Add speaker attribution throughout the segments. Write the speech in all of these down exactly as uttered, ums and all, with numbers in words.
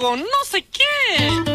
Speaker 1: algo, no sé qué.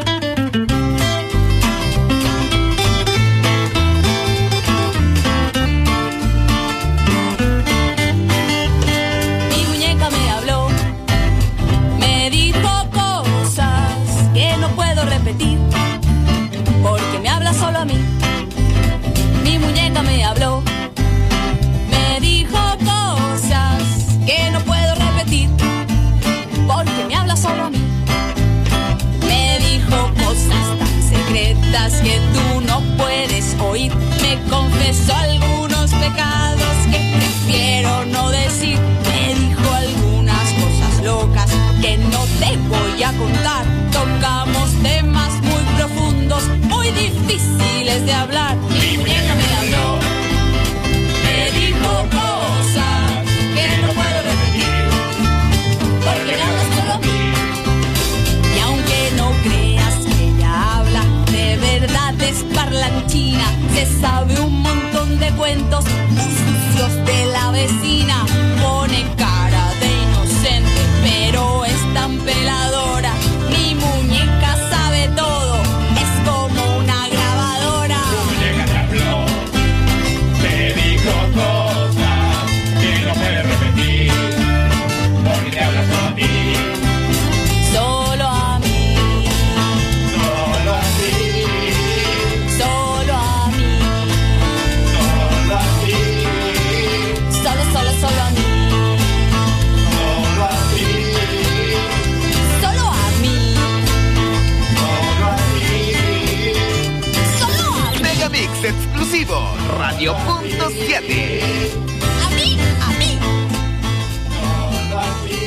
Speaker 2: Repetir, porque me habla solo a mí. Mi muñeca me habló, me dijo cosas que no puedo repetir, porque me habla solo a mí. Me dijo cosas tan secretas que tú no puedes oír. Me confesó algunos pecados que prefiero no decir. Me dijo algunas cosas locas que no te voy a contar. Tocamos temas muy profundos, muy difíciles de hablar. Mi muñeca me habló, me dijo cosas que no puedo repetir, porque me habla solo a mí. Y aunque no creas que ella habla, de verdad es parlanchina. Se sabe un montón de cuentos sucios de la vecina. Pone cara de inocente, pero es tan peladora. Mi muñeca sabe todo, es como una grabadora.
Speaker 3: Tu muñeca te habló, te dijo cosas que no puedes repetir, porque te habla solo a ti.
Speaker 2: Solo a mí,
Speaker 3: Solo a ti,
Speaker 2: solo a mí,
Speaker 3: solo a ti,
Speaker 2: solo, solo, solo a mí,
Speaker 3: solo a ti,
Speaker 2: solo a mí,
Speaker 3: solo a ti.
Speaker 2: solo a mí,
Speaker 4: Megamix exclusivo, Radio punto siete.
Speaker 2: a mí, a mí,
Speaker 3: Solo a ti.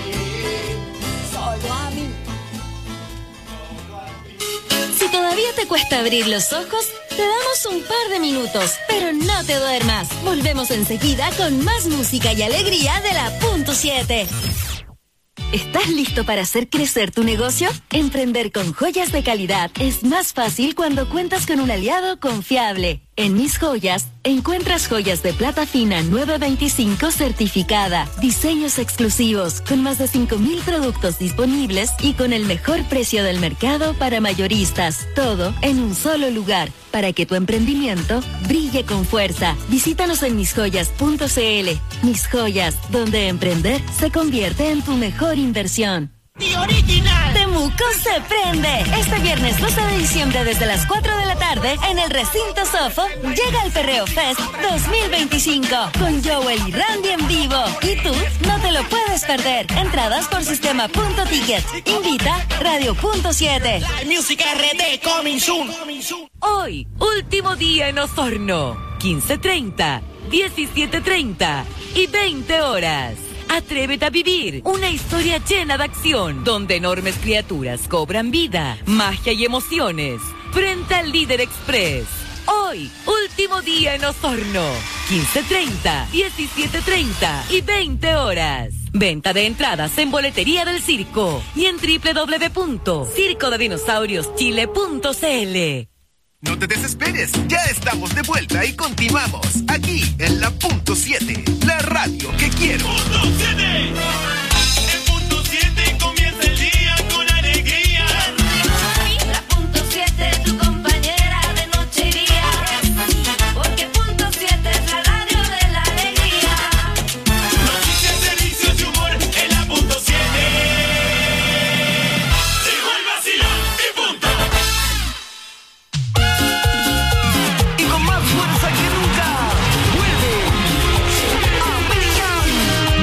Speaker 2: solo a mí.
Speaker 5: Si todavía te cuesta abrir los ojos, te damos un par de minutos, pero no te duermas. Volvemos enseguida con más música y alegría de la punto siete. ¿Estás listo para hacer crecer tu negocio? Emprender con joyas de calidad es más fácil cuando cuentas con un aliado confiable. En Mis Joyas, encuentras joyas de plata fina nueve veinticinco certificada, diseños exclusivos, con más de cinco mil productos disponibles y con el mejor precio del mercado para mayoristas. Todo en un solo lugar, para que tu emprendimiento brille con fuerza. Visítanos en mis joyas punto c l. Mis Joyas, donde emprender se convierte en tu mejor inversión.
Speaker 1: ¡The Original!
Speaker 5: Temuco se prende. Este viernes doce de diciembre desde las cuatro de la tarde en el recinto Sofo llega el Perreo Fest dos mil veinticinco con Joel y Randy en vivo. Y tú no te lo puedes perder. Entradas por sistema punto ticket. Invita Radio punto siete.
Speaker 1: Música R D coming soon.
Speaker 6: Hoy, último día en Osorno. quince treinta, diecisiete treinta y veinte horas. Atrévete a vivir una historia llena de acción, donde enormes criaturas cobran vida, magia y emociones, frente al Líder Express. Hoy, último día en Osorno. quince treinta, diecisiete treinta y veinte horas. Venta de entradas en Boletería del Circo y en doble u doble u doble u punto circo de dinosaurios chile punto c l.
Speaker 4: No te desesperes, ya estamos de vuelta y continuamos aquí en la punto siete, la radio que quiero.
Speaker 3: Punto siete. En punto siete comienza el día con alegría.
Speaker 2: La punto siete, tu compañera de noche y día. Porque punto siete es la radio de la alegría.
Speaker 3: Noticias, servicios y humor en la punto siete. Llegó el vacilón y punto.
Speaker 4: Y con más fuerza que nunca, vuelve a Brillar.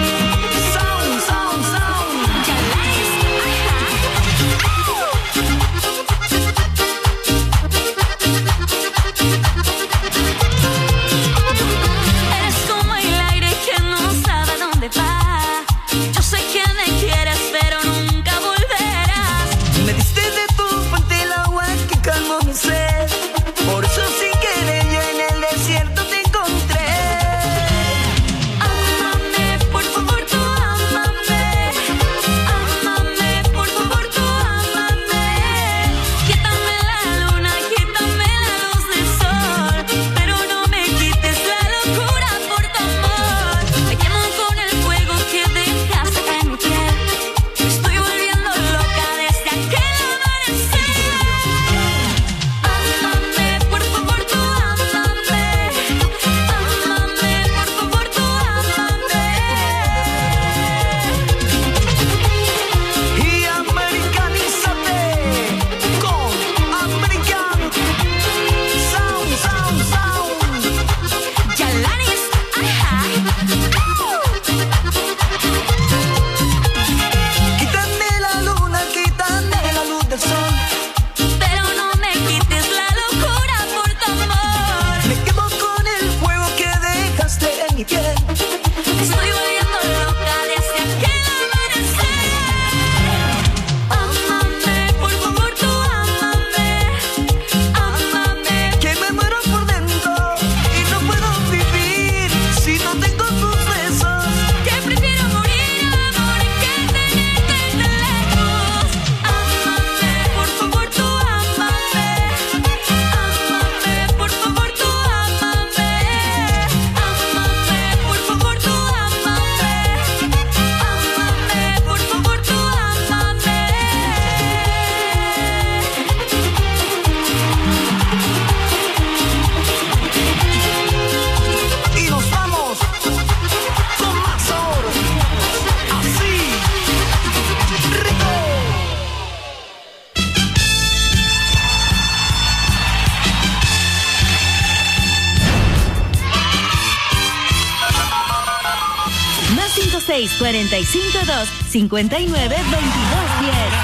Speaker 5: Más cinco seis cuatro cinco dos cinco nueve veintidós diez.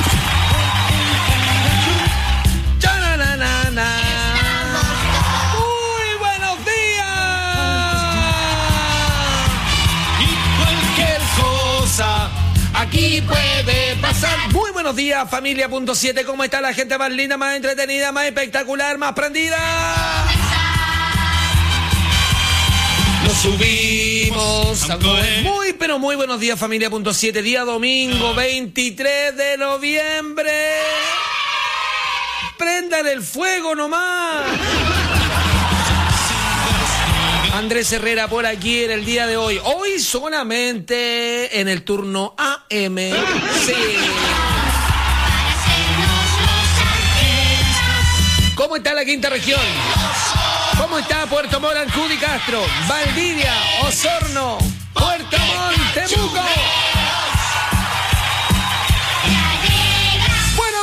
Speaker 7: ¡Chananana! ¡Muy buenos días! Y cualquier cosa aquí puede pasar. Muy buenos días, familia punto siete. ¿Cómo está la gente más linda, más entretenida, más espectacular, más prendida? Nos subimos. Muy, pero muy buenos días, familia punto siete. Día domingo, veintitrés de noviembre. Prendan el fuego nomás. Andrés Herrera por aquí en el día de hoy. Hoy solamente en el turno A M. Sí. ¿Cómo está la quinta región? ¿Cómo está Puerto Montt, Ancud y Castro? Valdivia, Osorno, Puerto Montt, Temuco. ¡Buenos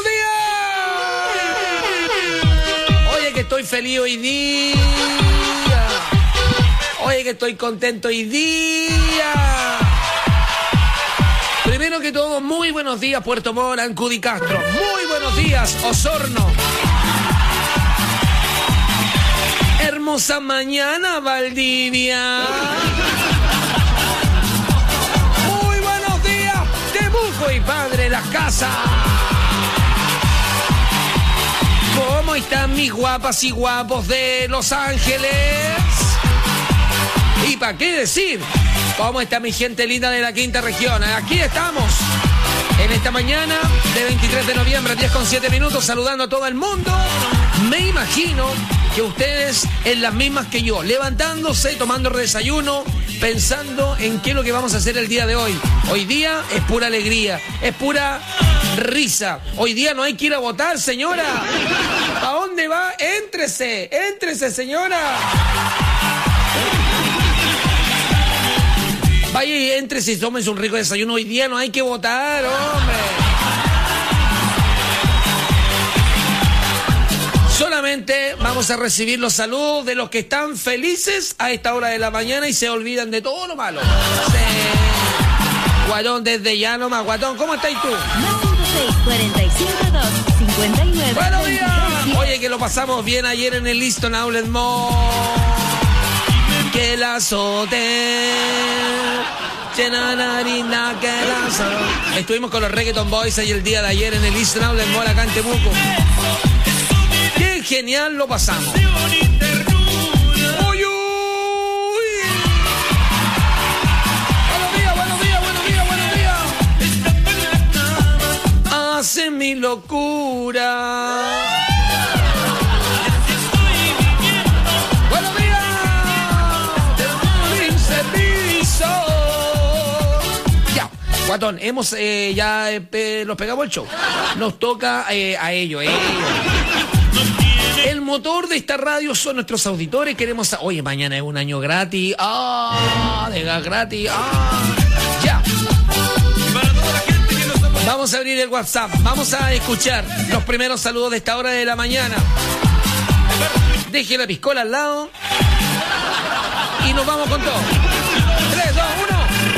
Speaker 7: días! Oye, que estoy feliz hoy día. Oye, que estoy contento hoy día. Primero que todo, muy buenos días, Puerto Montt, Ancud y Castro. Muy buenos días, Osorno. Hermosa mañana, Valdivia. Muy buenos días, Temuco y Padre Las Casas. ¿Cómo están mis guapas y guapos de Los Ángeles? ¿Y para qué decir? ¿Cómo está mi gente linda de la quinta región? Aquí estamos, en esta mañana de veintitrés de noviembre, diez con siete minutos, saludando a todo el mundo. Me imagino que ustedes en las mismas que yo, levantándose, tomando desayuno, pensando en qué es lo que vamos a hacer el día de hoy. Hoy día es pura alegría, es pura risa. Hoy día no hay que ir a votar, señora. ¿A dónde va? Éntrese, éntrese, señora. Vaya y éntrese y tómese un rico desayuno. Hoy día no hay que votar, hombre. Solamente vamos a recibir los saludos de los que están felices a esta hora de la mañana y se olvidan de todo lo malo. Sí. Guatón, desde ya nomás. Guatón, ¿cómo estás tú?
Speaker 5: Más cinco seis cuatro cinco dos cinco nueve.
Speaker 7: ¡Buenos días! Oye, que lo pasamos bien ayer en el Easton Outlet Mall. Que la azote. Estuvimos con los Reggaeton Boys ahí el día de ayer en el Easton Outlet Mall acá en Temuco. ¡Qué genial lo pasamos! ¡Uy, uy! ¡Buenos días, buenos días, buenos días, buenos días! Hace mi locura. ¡Buenos días! Ya, Guatón, hemos eh, ya eh, los pegamos el show. Nos toca eh, a ellos, a ellos. El motor de esta radio son nuestros auditores. Queremos... A... Oye, mañana es un año gratis. ¡Ah! De gas gratis. ¡Ah! Ya. Vamos a abrir el WhatsApp. Vamos a escuchar los primeros saludos de esta hora de la mañana. Deje la piscola al lado. Y nos vamos con todo. tres, dos, uno.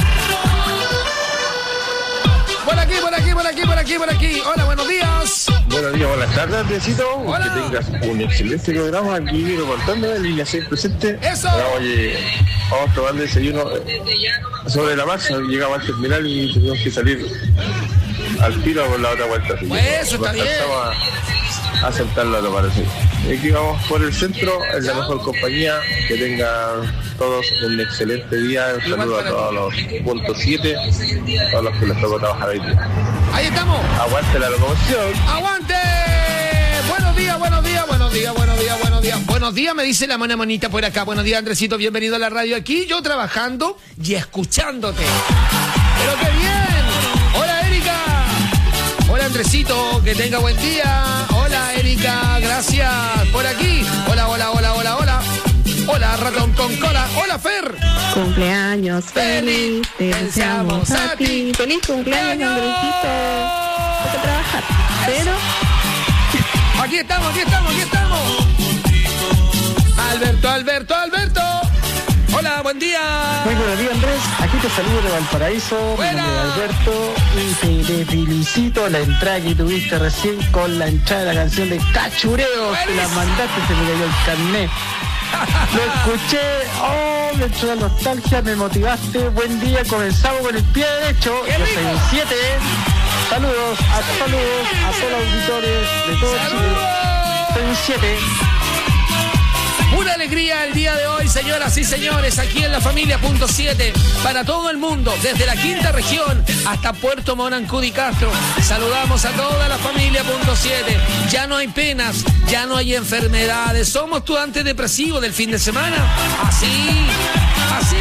Speaker 7: Por aquí, por aquí, por aquí, por aquí, por aquí. Hola, buenos días.
Speaker 8: Buenos días, buenas tardes, Andresito.
Speaker 7: Hola.
Speaker 8: Que tengas un excelente programa aquí reportando en línea seis presente.
Speaker 7: ¡Eso!
Speaker 8: Ahora, oye, vamos a tomar desayuno sobre la marcha. Llegamos al terminal y tenemos que salir al tiro por la otra vuelta. Así
Speaker 7: Pues
Speaker 8: que
Speaker 7: eso está bien.
Speaker 8: A, a soltarlo, lo parece. Aquí vamos por el centro, en la mejor compañía. Que tengan todos un excelente día. Un saludo a todos los puntos siete, a todos los que les tocó trabajar hoy día.
Speaker 7: Ahí estamos.
Speaker 8: Aguante la locomoción.
Speaker 7: ¡Aguante! Buenos días, buenos días, buenos días, buenos días, buenos días. Buenos días, me dice la mona monita por acá. Buenos días, Andresito, bienvenido a la radio aquí. Yo trabajando y escuchándote. ¡Pero qué bien! Hola, Erika. Hola, Andresito, que tenga buen día. Hola, Erika, gracias. Por aquí. Hola, hola, hola, hola, hola. Hola, ratón con cola. Hola, Fer.
Speaker 9: Cumpleaños feliz, te
Speaker 7: Feliz
Speaker 9: deseamos a ti. Feliz cumpleaños, Andresito. Hay que trabajar, pero
Speaker 7: Aquí estamos, aquí estamos, aquí estamos. Alberto, Alberto, Alberto. Hola, buen día.
Speaker 10: Muy buenos días, Andrés. Aquí te saludo de Valparaíso.
Speaker 7: Buena.
Speaker 10: Mi nombre es Alberto y te, te felicito la entrada que tuviste recién con la entrada de la canción de Cachureo. Te la mandaste, se me cayó el carnet. Lo escuché, oh, me entró la nostalgia, me motivaste. Buen día, comenzamos con el pie derecho. Yo soy un siete. Saludos, a, saludos a todos los auditores de todo Chile. Soy un siete.
Speaker 7: Una alegría el día de hoy, señoras y señores, aquí en la familia punto siete, para todo el mundo, desde la quinta región hasta Puerto Montt, Ancud y Castro. Saludamos a toda la familia punto siete. Ya no hay penas, ya no hay enfermedades. Somos tu antidepresivo del fin de semana. Así, así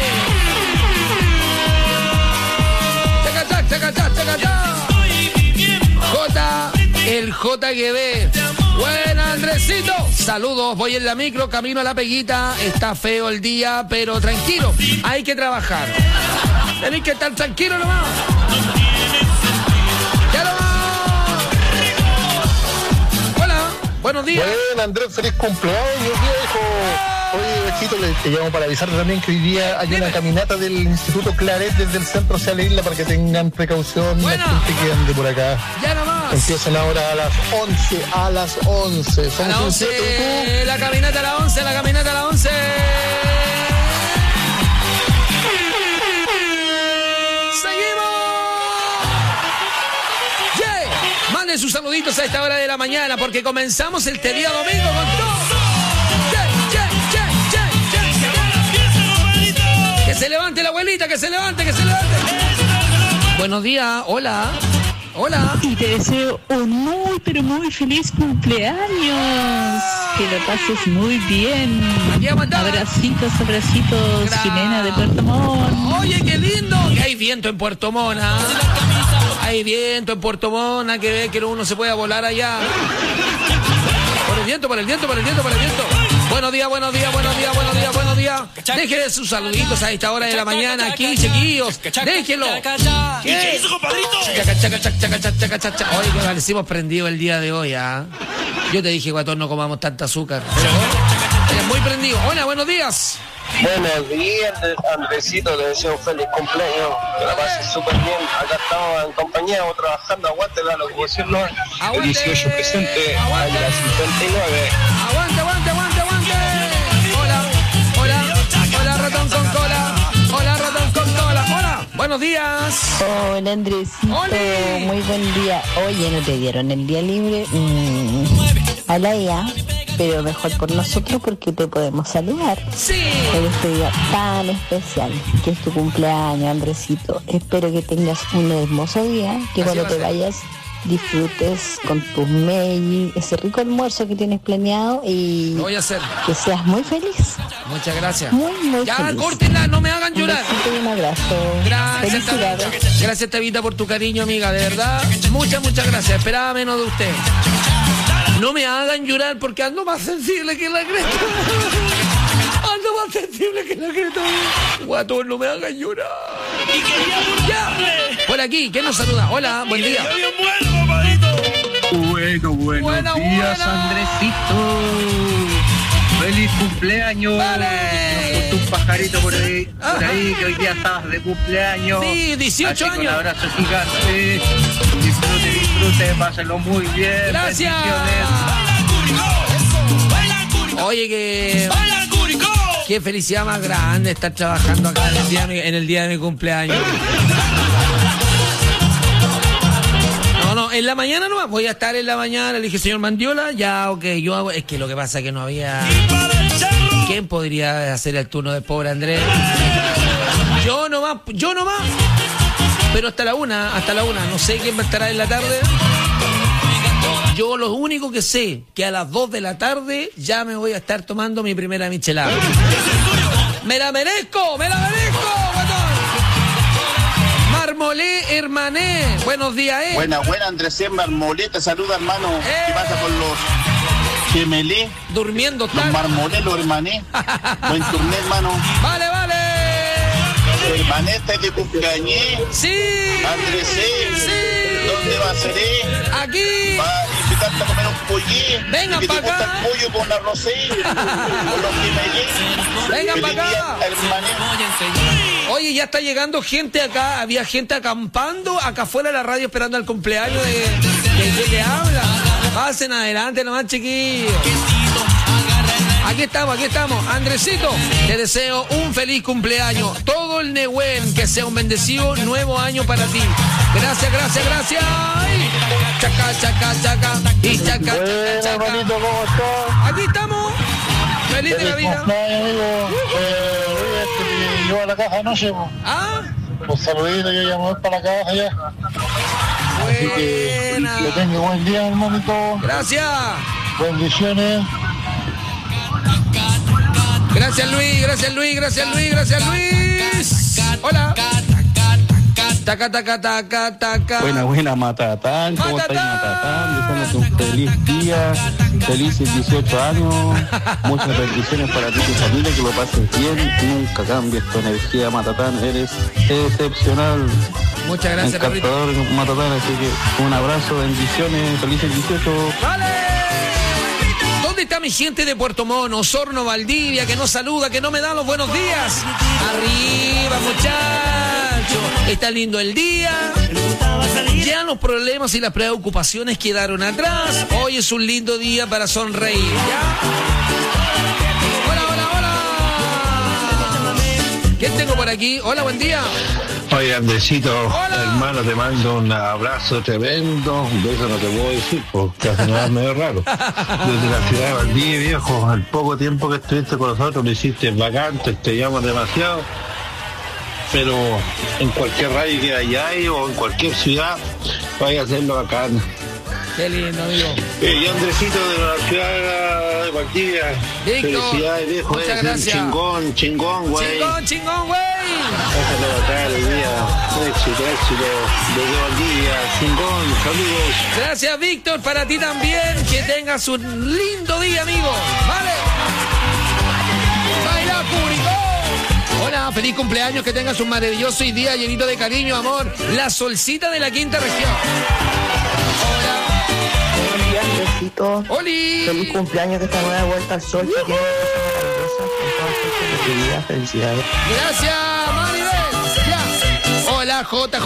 Speaker 7: es. Chacachá, chacachá, chacachá. J, el J G B. Buena, Andresito. Saludos, voy en la micro, camino a la Peguita. Está feo el día, pero tranquilo. Hay que trabajar. Tenéis que estar tranquilo nomás. ¡Ya nomás! Hola, buenos días.
Speaker 11: Bueno, Andrés, feliz cumpleaños, viejo. Oye, Bechito, le te llamo para avisarte también que hoy día hay una caminata del Instituto Claret desde el centro hacia la isla para que tengan precaución la gente que ande por acá.
Speaker 7: Ya nomás.
Speaker 11: Empiezan ahora a las once, a las once.
Speaker 7: A las once, la caminata a las once, la caminata a las once. ¡Seguimos! ¡Yeah! Manden sus saluditos a esta hora de la mañana porque comenzamos el día domingo con todo. Que se levante la abuelita, que se levante, que se levante. Buenos días, hola. Hola.
Speaker 12: Y te deseo un muy, pero muy feliz cumpleaños. Que lo pases muy bien. Abracitos, abracitos, Gra- Jimena de Puerto Montt.
Speaker 7: Oye, qué lindo. Que hay viento en Puerto Montt. ¿Ah? Hay viento en Puerto Montt. Que ve que uno se pueda volar allá. Por el viento, por el viento, por el viento, por el viento. Buenos días, buenos días, buenos días, buenos días, buenos días. Dejen sus saluditos a esta hora de la mañana aquí, chiquillos. Déjenlo. ¿Qué hizo, compadrito? Oye, que parecimos prendidos el día de hoy, ¿ah? Yo te dije, guatón, no comamos tanta azúcar. Pero muy prendido. Hola, buenos días.
Speaker 8: Buenos días, Andresito, te deseo un feliz cumpleaños, que la pases súper bien. Acá estamos en compañía o trabajando, aguante la locución, ¿no? El dieciocho presente a las cincuenta y nueve.
Speaker 7: Aguante, aguante, aguante, aguante. Hola, hola, hola, ratón con cola. Hola, ratón con cola. Hola, buenos días.
Speaker 13: Hola, Andresito. Hola. Muy buen día. Oye, ¿no te dieron el día libre? Mm, a la I A. Pero mejor por nosotros porque te podemos saludar.
Speaker 7: Sí.
Speaker 13: En este día tan especial que es tu cumpleaños, Andresito. Espero que tengas un hermoso día, que
Speaker 7: Así
Speaker 13: cuando te
Speaker 7: ser.
Speaker 13: vayas disfrutes con tus mail, ese rico almuerzo que tienes planeado y
Speaker 7: Lo voy a hacer.
Speaker 13: que seas muy feliz.
Speaker 7: Muchas gracias.
Speaker 13: Muy, muy
Speaker 7: ya,
Speaker 13: feliz.
Speaker 7: córtenla, no me hagan
Speaker 13: Un
Speaker 7: llorar.
Speaker 13: besito y un abrazo.
Speaker 7: Gracias,
Speaker 13: Felicidades.
Speaker 7: Tabita. Gracias, Tabita, por tu cariño, amiga, de verdad. Muchas, muchas gracias. Esperaba menos de usted. No me hagan llorar porque ando más sensible que la creta. Ando más sensible que la creta. Guatón, no me hagan llorar. Ya. Por aquí, ¿quién nos saluda? Hola, buen día.
Speaker 10: Bueno, buenos
Speaker 7: Buena,
Speaker 10: días,
Speaker 7: buena.
Speaker 10: Andresito. Feliz cumpleaños.
Speaker 7: Vale.
Speaker 10: Nos puso un pajarito por ahí, por ahí que hoy día estabas de cumpleaños.
Speaker 7: Sí, dieciocho
Speaker 10: Así que
Speaker 7: años.
Speaker 10: un abrazo gigante. Disfrute, disfrute, pásenlo muy bien.
Speaker 7: Gracias.
Speaker 10: Bendiciones.
Speaker 7: Oye, que... Qué felicidad más grande estar trabajando acá en el día de mi, en el día de mi cumpleaños. No, no, en la mañana nomás, voy a estar en la mañana. Le dije, señor Mandiola, ya, ok, yo hago... Es que lo que pasa es que no había... ¿Quién podría hacer el turno del pobre Andrés? Yo nomás, yo nomás. Pero hasta la una, hasta la una. No sé quién estará en la tarde. Yo lo único que sé, que a las dos de la tarde ya me voy a estar tomando mi primera michelada. ¡Me la merezco! ¡Me la merezco, guatón! Marmolé, hermané. Buenos días, eh.
Speaker 8: Buena, buena, Andrés Marmolé, te saluda, hermano.
Speaker 7: Eh.
Speaker 8: ¿Qué pasa con los gemelé?
Speaker 7: Durmiendo
Speaker 8: Los
Speaker 7: tarde.
Speaker 8: marmolé, los hermané. Buen turné, hermano.
Speaker 7: Vale, vale.
Speaker 8: Hermané, ¿estás de cumpleaños?
Speaker 7: Sí.
Speaker 8: Andrés,
Speaker 7: Sí.
Speaker 8: ¿dónde va a ser?
Speaker 7: Aquí.
Speaker 8: Va,
Speaker 14: te encanta comer un pollín.
Speaker 7: Vengan
Speaker 14: que
Speaker 7: para
Speaker 14: te gusta
Speaker 7: acá.
Speaker 14: el pollo con arrocín, con los pimelín.
Speaker 7: Vengan
Speaker 14: Feliz
Speaker 7: para
Speaker 14: día,
Speaker 7: acá.
Speaker 14: hermanito.
Speaker 7: Oye, ya está llegando gente acá. Había gente acampando acá afuera de la radio esperando el cumpleaños de, de, de que habla. Pasen adelante nomás, chiquillos. Aquí estamos, aquí estamos. Andresito, te deseo un feliz cumpleaños. Todo el Nehuen, que sea un bendecido nuevo año para ti. Gracias, gracias, gracias. Ay. Chaca, chaca, chaca. Y chaca, chaca, chaca.
Speaker 11: Hermanito, ¿cómo estás?
Speaker 7: Aquí estamos. Feliz de la vida.
Speaker 11: cumpleaños, amigo. Eh, oye, este, yo a la caja anoche, po.
Speaker 7: Ah.
Speaker 11: Un saludito, yo ya me voy para la caja ya. Así que que tenga buen día, hermanito.
Speaker 7: Gracias.
Speaker 11: Bendiciones.
Speaker 7: Gracias Luis, gracias Luis, gracias Luis, gracias Luis. Hola. Taca, taca, taca, taca.
Speaker 10: Buena, buena, Matatán. ¿Cómo estáis, Matatán? Deseándote un feliz día, felices dieciocho años. Muchas bendiciones para ti y tu familia, que lo pases bien. Nunca cambies tu energía, Matatán. Eres excepcional.
Speaker 7: Muchas gracias,
Speaker 10: encantador, Matatán. Así que un abrazo, bendiciones, felices dieciocho.
Speaker 7: ¡Vale! ¿Dónde está mi gente de Puerto Montt, Osorno, Valdivia, que no saluda, que no me da los buenos días? Arriba, muchachos. Está lindo el día. Ya los problemas y las preocupaciones quedaron atrás. Hoy es un lindo día para sonreír, ¿ya? Hola, hola, hola. ¿Quién tengo por aquí? Hola, buen día.
Speaker 8: Oye, Andresito, hermano, te mando un abrazo tremendo. De eso no te puedo decir, porque hace nada medio raro. Desde la ciudad de Valdivia, viejo, al poco tiempo que estuviste con nosotros, lo hiciste bacán, te estrellamos demasiado. Pero en cualquier radio que hayáis o en cualquier ciudad, vaya a hacerlo bacán.
Speaker 7: Qué lindo, amigo.
Speaker 8: Eh, yo, Andresito, de la ciudad de Valdivia.
Speaker 7: Víctor,
Speaker 8: Felicidades, viejo.
Speaker 7: muchas
Speaker 8: eres
Speaker 7: gracias.
Speaker 8: Chingón, chingón, güey.
Speaker 7: Chingón, chingón, güey.
Speaker 8: Déjalo acá el día. Éxito, éxito. Desde Valdivia, chingón, saludos.
Speaker 7: Gracias, Víctor, para ti también. Que tengas un lindo día, amigo. Vale. Baila, público. Hola, feliz cumpleaños, que tengas un maravilloso y día llenito de cariño, amor. La solcita de la quinta región.
Speaker 15: Besito.
Speaker 7: ¡Oli!
Speaker 15: Feliz cumpleaños, de esta nueva vuelta al sol. Que tiene maravillosa, con toda suerte de tu vida. Felicidades.
Speaker 7: Gracias, Maribel. Ya. Hola, J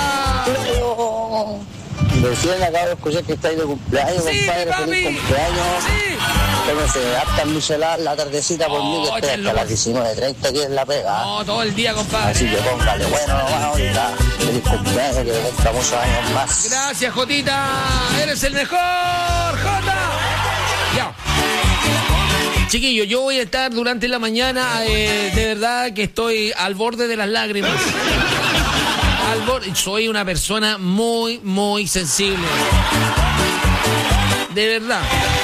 Speaker 7: J.
Speaker 16: Recién acabo de escuchar que estáis de cumpleaños,
Speaker 7: Sí,
Speaker 16: compadre.
Speaker 7: papi.
Speaker 16: Feliz cumpleaños.
Speaker 7: Sí.
Speaker 16: Pero se adapta mucho la, la tardecita por mí, que estoy hasta las diecinueve treinta, que es la pega.
Speaker 7: No, todo el día, compadre.
Speaker 16: Así que póngale bueno nomás ahorita. Feliz cumpleaños, que cumpla muchos años más.
Speaker 7: Gracias, Jotita. Eres el mejor, Jota. Ya. Chiquillo, yo voy a estar durante la mañana, eh, de verdad que estoy al borde de las lágrimas. Al borde. Soy una persona muy, muy sensible. De verdad.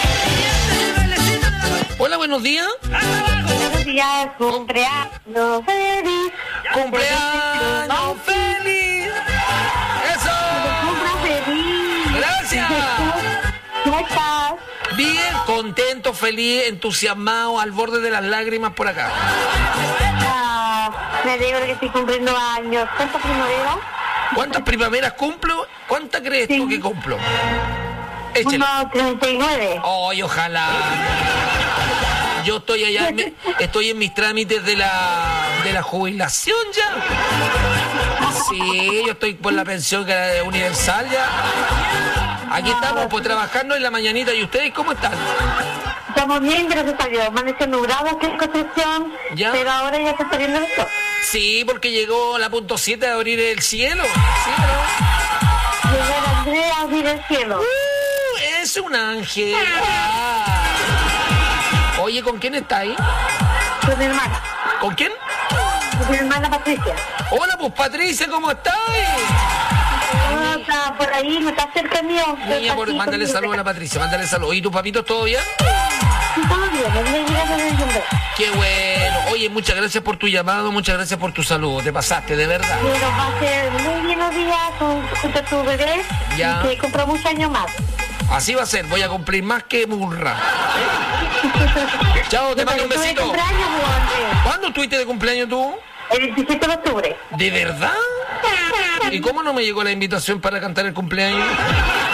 Speaker 7: Hola, buenos días.
Speaker 17: Buenos días, cumpleaños feliz.
Speaker 7: Cumpleaños feliz. Eso.
Speaker 17: feliz.
Speaker 7: Gracias.
Speaker 17: ¿Cómo estás?
Speaker 7: Bien, contento, feliz, entusiasmado, al borde de las lágrimas por acá.
Speaker 17: Ah, me alegro que estoy cumpliendo años. ¿Cuántas primaveras?
Speaker 7: ¿Cuántas primaveras cumplo? ¿Cuántas crees tú que cumplo? Échale.
Speaker 17: Uno, treinta y nueve.
Speaker 7: Ay, ojalá. Yo estoy allá, me- estoy en mis trámites de la de la jubilación ya. Sí, yo estoy por la pensión que era universal ya. Aquí estamos, pues trabajando en la mañanita. ¿Y ustedes cómo están?
Speaker 17: Estamos bien, gracias a Dios. Amaneció nublado aquí en Concepción,
Speaker 7: ¿Ya?
Speaker 17: pero ahora ya está saliendo el sol.
Speaker 7: Sí, porque llegó la punto siete a abrir el cielo. ¿Sí, no?
Speaker 17: Llegó el Andrea a abrir el cielo.
Speaker 7: Uh, es un ángel. Ah. Oye, ¿con quién está ahí?
Speaker 17: Con mi hermana.
Speaker 7: ¿Con quién?
Speaker 17: Con mi hermana Patricia.
Speaker 7: Hola, pues Patricia, ¿cómo estás?
Speaker 17: No, está por ahí, no está cerca mío.
Speaker 7: Niña, por, mándale saludos a la Patricia, mándale saludos. ¿Y tus papitos todo bien?
Speaker 17: Todo bien, me voy a llegar a ver el nombre.
Speaker 7: Qué bueno. Oye, muchas gracias por tu llamado, muchas gracias por tu saludo. Te pasaste, de verdad.
Speaker 17: Pero va a ser muy bien los días con- junto a tu bebé.
Speaker 7: Ya.
Speaker 17: Que compró muchos años más.
Speaker 7: Así va a ser, voy a cumplir más que burra. Chao, te mando un
Speaker 17: Pero tú de
Speaker 7: besito.
Speaker 17: cumpleaños, pues, Andrés.
Speaker 7: ¿Cuándo estuviste de cumpleaños tú?
Speaker 17: El veintisiete de octubre.
Speaker 7: ¿De verdad? ¿Y cómo no me llegó la invitación para cantar el cumpleaños?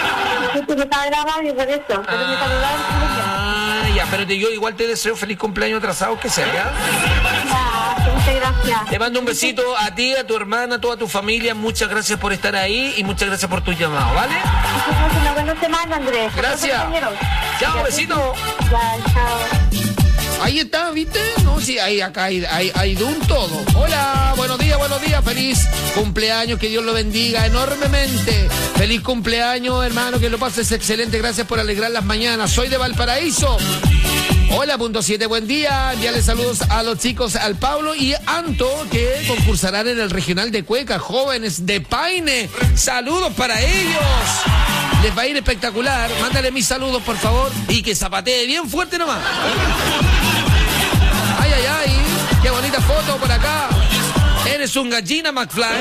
Speaker 17: justo que estaba en la radio por eso, pero me saludaron.
Speaker 7: Ah, ya, pero te, yo igual te deseo feliz cumpleaños atrasado, que sea, ¿ya?
Speaker 17: Ah, muchas gracias.
Speaker 7: Te mando un besito a ti, a tu hermana, a toda tu familia. Muchas gracias por estar ahí y muchas gracias por tu llamado, ¿vale?
Speaker 17: Una buena semana, Andrés.
Speaker 7: Gracias. Chao, besito.
Speaker 17: Ya, chao.
Speaker 7: Ahí está, ¿viste? No, sí, ahí, acá hay, hay, hay de un todo. Hola, buenos días, buenos días. Feliz cumpleaños, que Dios lo bendiga enormemente. Feliz cumpleaños, hermano, que lo pases excelente. Gracias por alegrar las mañanas. Soy de Valparaíso. Hola, punto siete, buen día. Envíale saludos a los chicos, al Pablo y Anto, que concursarán en el regional de Cueca, jóvenes de Paine. Saludos para ellos. Les va a ir espectacular. Mándale mis saludos, por favor. Y que zapatee bien fuerte nomás. Ay, ay, ay. Qué bonita foto por acá. Eres un gallina, McFly.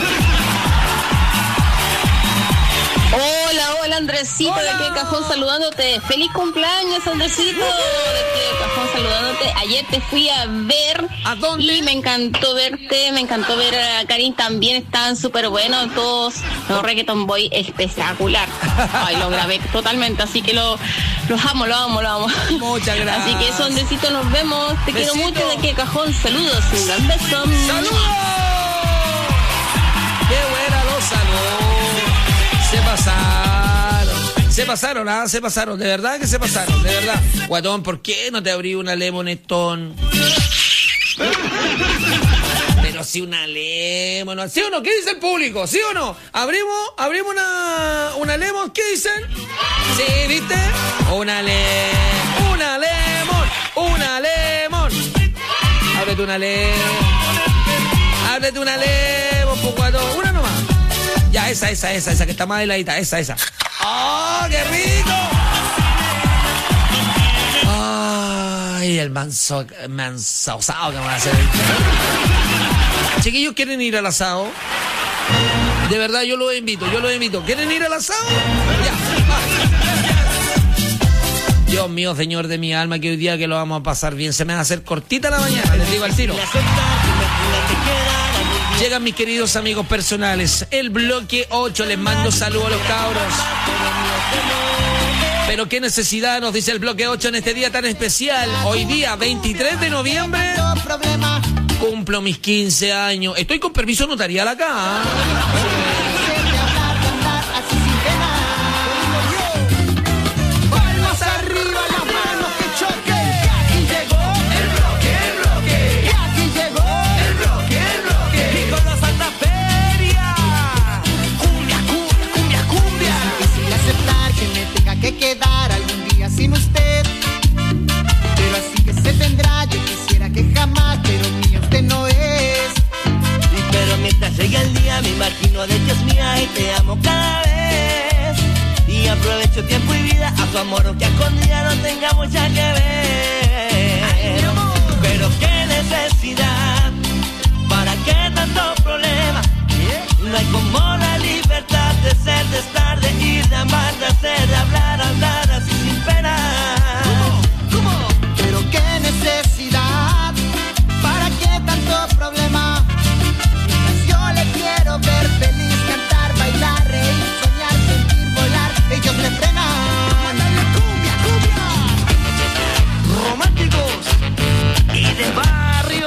Speaker 18: Hola, hola Andresito, hola. De aquí de Cajón saludándote. Feliz cumpleaños, Andresito. De aquí de Cajón saludándote. Ayer te fui a ver.
Speaker 7: ¿A dónde?
Speaker 18: Y me encantó verte, me encantó ver a Karin también. Están súper buenos todos. Los Reggaeton Boy espectacular. Ay, lo grabé totalmente, así que lo, los amo, lo amo, lo amo.
Speaker 7: Muchas gracias.
Speaker 18: Así que eso, Andresito, nos vemos. Te
Speaker 7: Besito.
Speaker 18: quiero mucho de aquí de Cajón. Saludos, un gran beso.
Speaker 7: ¡Saludos! ¡Qué buena los saludos! Se pasaron, se pasaron, ah, se pasaron, de verdad que se pasaron, de verdad. Guatón, ¿por qué no te abrí una Lemonetón? Pero sí una Lemon, ¿sí o no? ¿Qué dice el público? ¿Sí o no? ¿Abrimos, abrimos una, una Lemon? ¿Qué dicen? Sí, ¿viste? Una Lemon, una Lemon, una Lemon. Ábrete una Lemon, ábrete una Lemon, pues, guatón, una nomás. Ya, esa, esa, esa, esa, que está más heladita, esa, esa. ¡Oh, qué rico! Ay, el manso, manso asado que van a hacer. Chiquillos, ¿quieren ir al asado? De verdad, yo los invito, yo los invito. ¿Quieren ir al asado? Ya, va. Dios mío, Señor de mi alma, que hoy día que lo vamos a pasar bien. Se me va a hacer cortita la mañana, les digo al tiro. Llegan mis queridos amigos personales, el bloque ocho, les mando saludos a los cabros. Pero qué necesidad, nos dice el bloque ocho en este día tan especial. Hoy día, veintitrés de noviembre, cumplo mis quince años. Estoy con permiso notarial acá.
Speaker 19: Palmas arriba, las manos que choquen. Y aquí llegó el bloque, el bloque. Y aquí llegó el bloque, el bloque. Y con la Santa Feria. Cumbia, cumbia, cumbia, cumbia.
Speaker 20: Es difícil aceptar que me tenga que quedar algún día sin usted. Pero así que se tendrá, yo quisiera que jamás, pero mío usted no es.
Speaker 19: Y pero mientras llegue el día me imagino de que es mía y te amo cada vez. Y aprovecho tiempo y vida a tu amor, aunque a escondida no tengamos ya que ver. Ay, mi amor. Pero qué necesidad, para qué tanto problema. No hay como la libertad de ser, de estar, de ir, de amar, de hacer, de hablar, andar así sin pena.
Speaker 20: ¿Cómo? ¿Cómo? Pero qué necesidad, para qué tanto problema. Mientras yo le quiero ver feliz, cantar, bailar, reír, soñar, sentir, volar, ellos le frenan.
Speaker 19: Mándale cumbia, cumbia. Románticos y de barrio.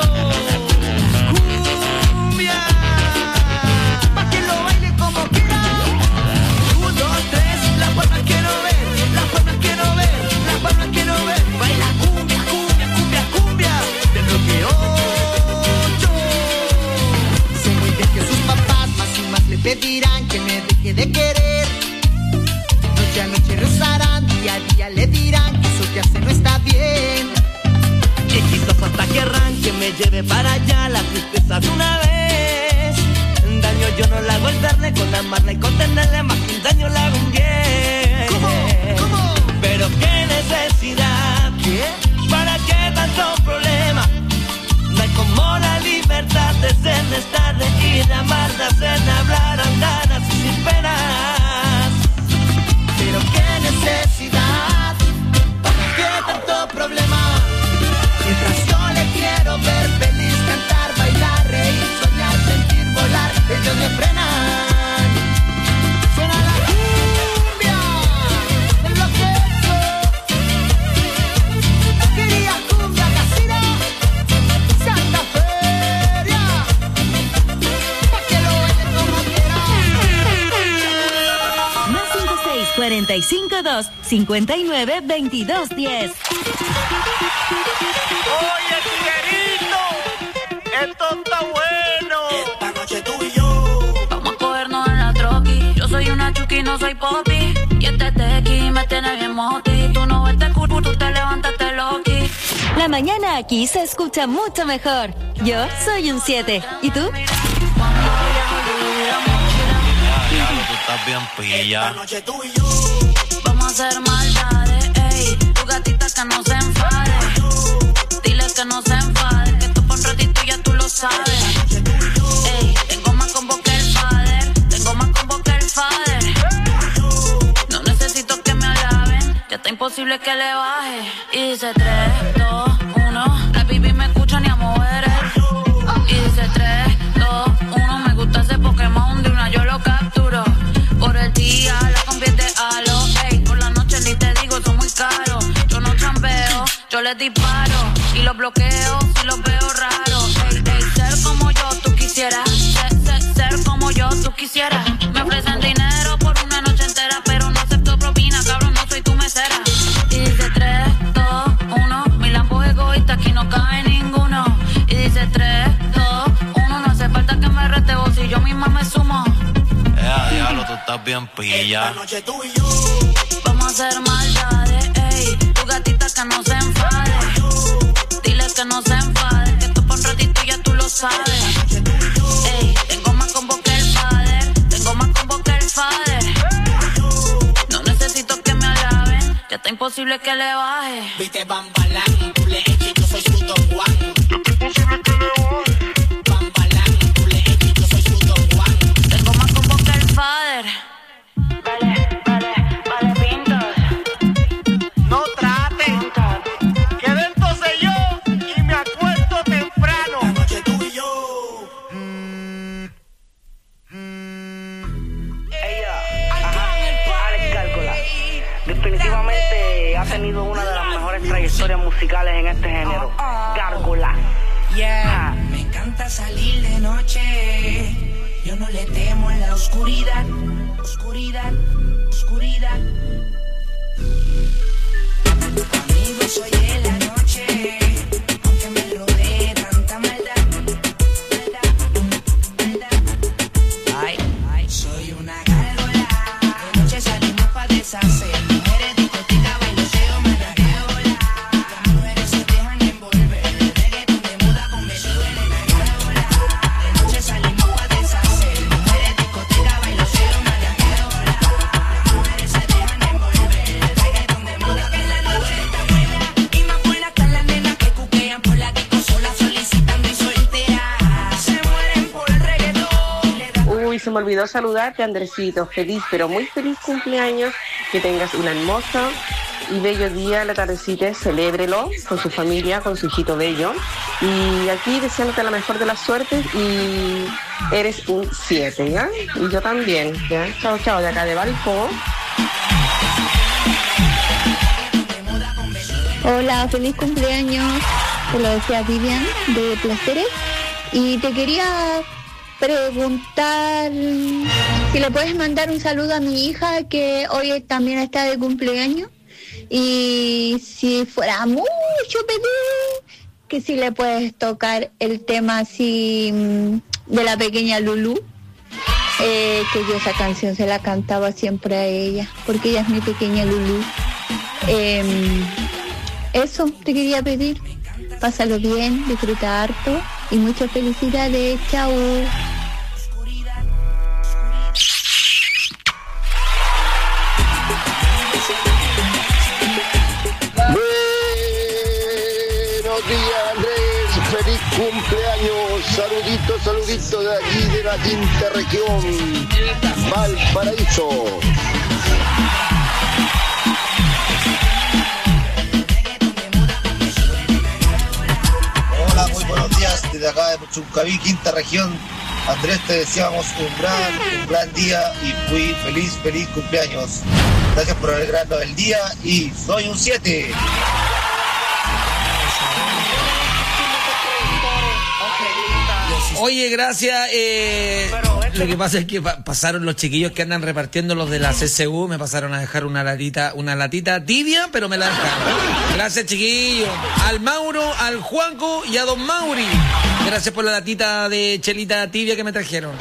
Speaker 19: Cumbia.
Speaker 20: Pa' que lo baile como quiera.
Speaker 19: Un, dos, tres, las palmas quiero ver, las palmas quiero ver, las palmas quiero ver. Baila cumbia, cumbia, cumbia, cumbia. Del bloque ocho.
Speaker 20: Sé muy bien que sus papás más y más le pedirán que me deje de querer. Noche a noche rezarán, día a día le dirán que eso que hace no está bien.
Speaker 19: Y quizás hasta querrán que me lleve para allá la tristeza de una vez. Daño yo no le hago el darle, con amarla y contenerle, más que un daño le hago un bien.
Speaker 20: ¿Cómo? ¿Cómo?
Speaker 19: Pero qué necesidad,
Speaker 20: ¿Qué?
Speaker 19: para qué tanto problema. No hay como la libertad de ser, de estar, de ir, de amar, de hacer, de hablar, andar así sin penas.
Speaker 20: Pero qué necesidad, para qué tanto problema. Mientras yo le quiero ver feliz, cantar, bailar, reír, soñar, sentir.
Speaker 5: cuatro cinco dos, cinco nueve, veintidós diez.
Speaker 14: Oye, tiguerito, esto está bueno. Esta noche tú y yo
Speaker 2: vamos a cogernos en la troqui. Yo soy una chuki, no soy popi. Y este tequi me tiene bien moti. Tú no ves este culo, tú te levantaste loqui.
Speaker 5: La mañana aquí se escucha mucho mejor. Yo soy un siete. ¿Y tú?
Speaker 19: Tú estás bien pilla.
Speaker 14: Esta noche tú y yo
Speaker 2: vamos a hacer maldades, ey. Tu gatita que no se enfade. Dile que no se enfade, que tú por un ratito ya tú lo sabes. Ey, tengo más combo que el fader. Tengo más combo que el fader. No necesito que me alaben, ya está imposible que le baje. Y dice tres, dos, uno. La baby me escucha ni a mover. Y dice tres, dos, uno. Me gusta ese Pokémon de una yo lo capturo. Por el día la convierte a lo, ey. Por la noche ni te digo, son muy caros. Yo no chambeo, yo les disparo. Y los bloqueo si los veo raros. Ey, ey, ser como yo tú quisieras. Ser, ser, ser como yo tú quisieras. Me ofrecen dinero por una noche entera, pero no acepto propina, cabrón, no soy tu mesera. Y dice tres, dos, uno. Mi lampo es egoísta, aquí no cabe ninguno. Y dice tres, dos, uno. No hace falta que me rete vos si yo misma me sumo.
Speaker 19: Eh, diablo, tú estás bien pilla.
Speaker 14: esta noche tú y yo
Speaker 2: vamos a hacer maldades, ey. Tu gatita que no se enfade. Dile que no se enfade, que tú por un ratito ya tú lo sabes. Ey, tengo más combo que el fader. Tengo más combo que el fader. No necesito que me alaben, ya está imposible que le baje.
Speaker 14: viste bambalán, tú le eches, yo soy su Don Juan. Ya está imposible que le baje. Bambalán, tú le eches, yo soy su Don Juan.
Speaker 2: Tengo más combo que el fader. Vale, vale, vale, pintas.
Speaker 14: No traten, que dentro sé yo y me acuesto temprano. Esta noche tú y yo.
Speaker 15: Ella, ajá, Alex Gárgola. Definitivamente ha tenido una de las mejores trayectorias musicales en este género. Gárgola.
Speaker 21: Yeah, me encanta salir de noche. Yo no le temo en la oscuridad, oscuridad, oscuridad. Amigo, soy de la noche, aunque me rodee tanta maldad, maldad, maldad. Ay, ay, soy una gárgola. De noche salimos pa' deshacer. Mujeres, discoteca, bailoteo, maraqueola. Las mujeres se dejan envolver. Reggaeton de moda convertido en una gárgola. De noche salimos pa' deshacer. Mujeres, discoteca, bailoteo, maraqueola. Las mujeres se dejan envolver. Reggaeton de moda que la noche está buena. Y más por la cara las nenas que cuquean por la disco sola solicitando y solteras. Se mueren por el reggaetón.
Speaker 15: Uy, se me olvidó saludarte, Andresito. Feliz, pero muy feliz cumpleaños. Que tengas un hermoso y bello día. La tardecita, celébrelo con su familia, con su hijito bello. Y aquí deseándote la mejor de las suertes. Y eres un siete, ¿ya? Y yo también, ¿ya? Chao, chao, de acá de Valpo.
Speaker 22: Hola, feliz cumpleaños. Te lo decía Vivian de Placeres. Y te quería preguntar si le puedes mandar un saludo a mi hija que hoy también está de cumpleaños. Y si fuera mucho pedir, que si le puedes tocar el tema así de la pequeña Lulú. Eh, que yo esa canción se la cantaba siempre a ella, porque ella es mi pequeña Lulú. Eh, Eso te quería pedir. Pásalo bien, disfruta harto y muchas felicidades. Chao.
Speaker 11: Buenos días, Andrés. Feliz cumpleaños. Saluditos, saluditos de aquí de la quinta región, Valparaíso.
Speaker 23: Hola, muy buenos días desde acá de Puchuncaví, quinta región. Andrés, te deseamos un gran, un gran día y muy feliz, feliz cumpleaños. Gracias por alegrarnos el día y soy un siete.
Speaker 7: Oye, gracias. Eh, lo que pasa es que pa- pasaron los chiquillos que andan repartiendo los de la C C U, me pasaron a dejar una latita, una latita tibia, pero me la dejaron. Gracias, chiquillos. Al Mauro, al Juanco y a Don Mauri. Gracias por la latita de chelita tibia que me trajeron.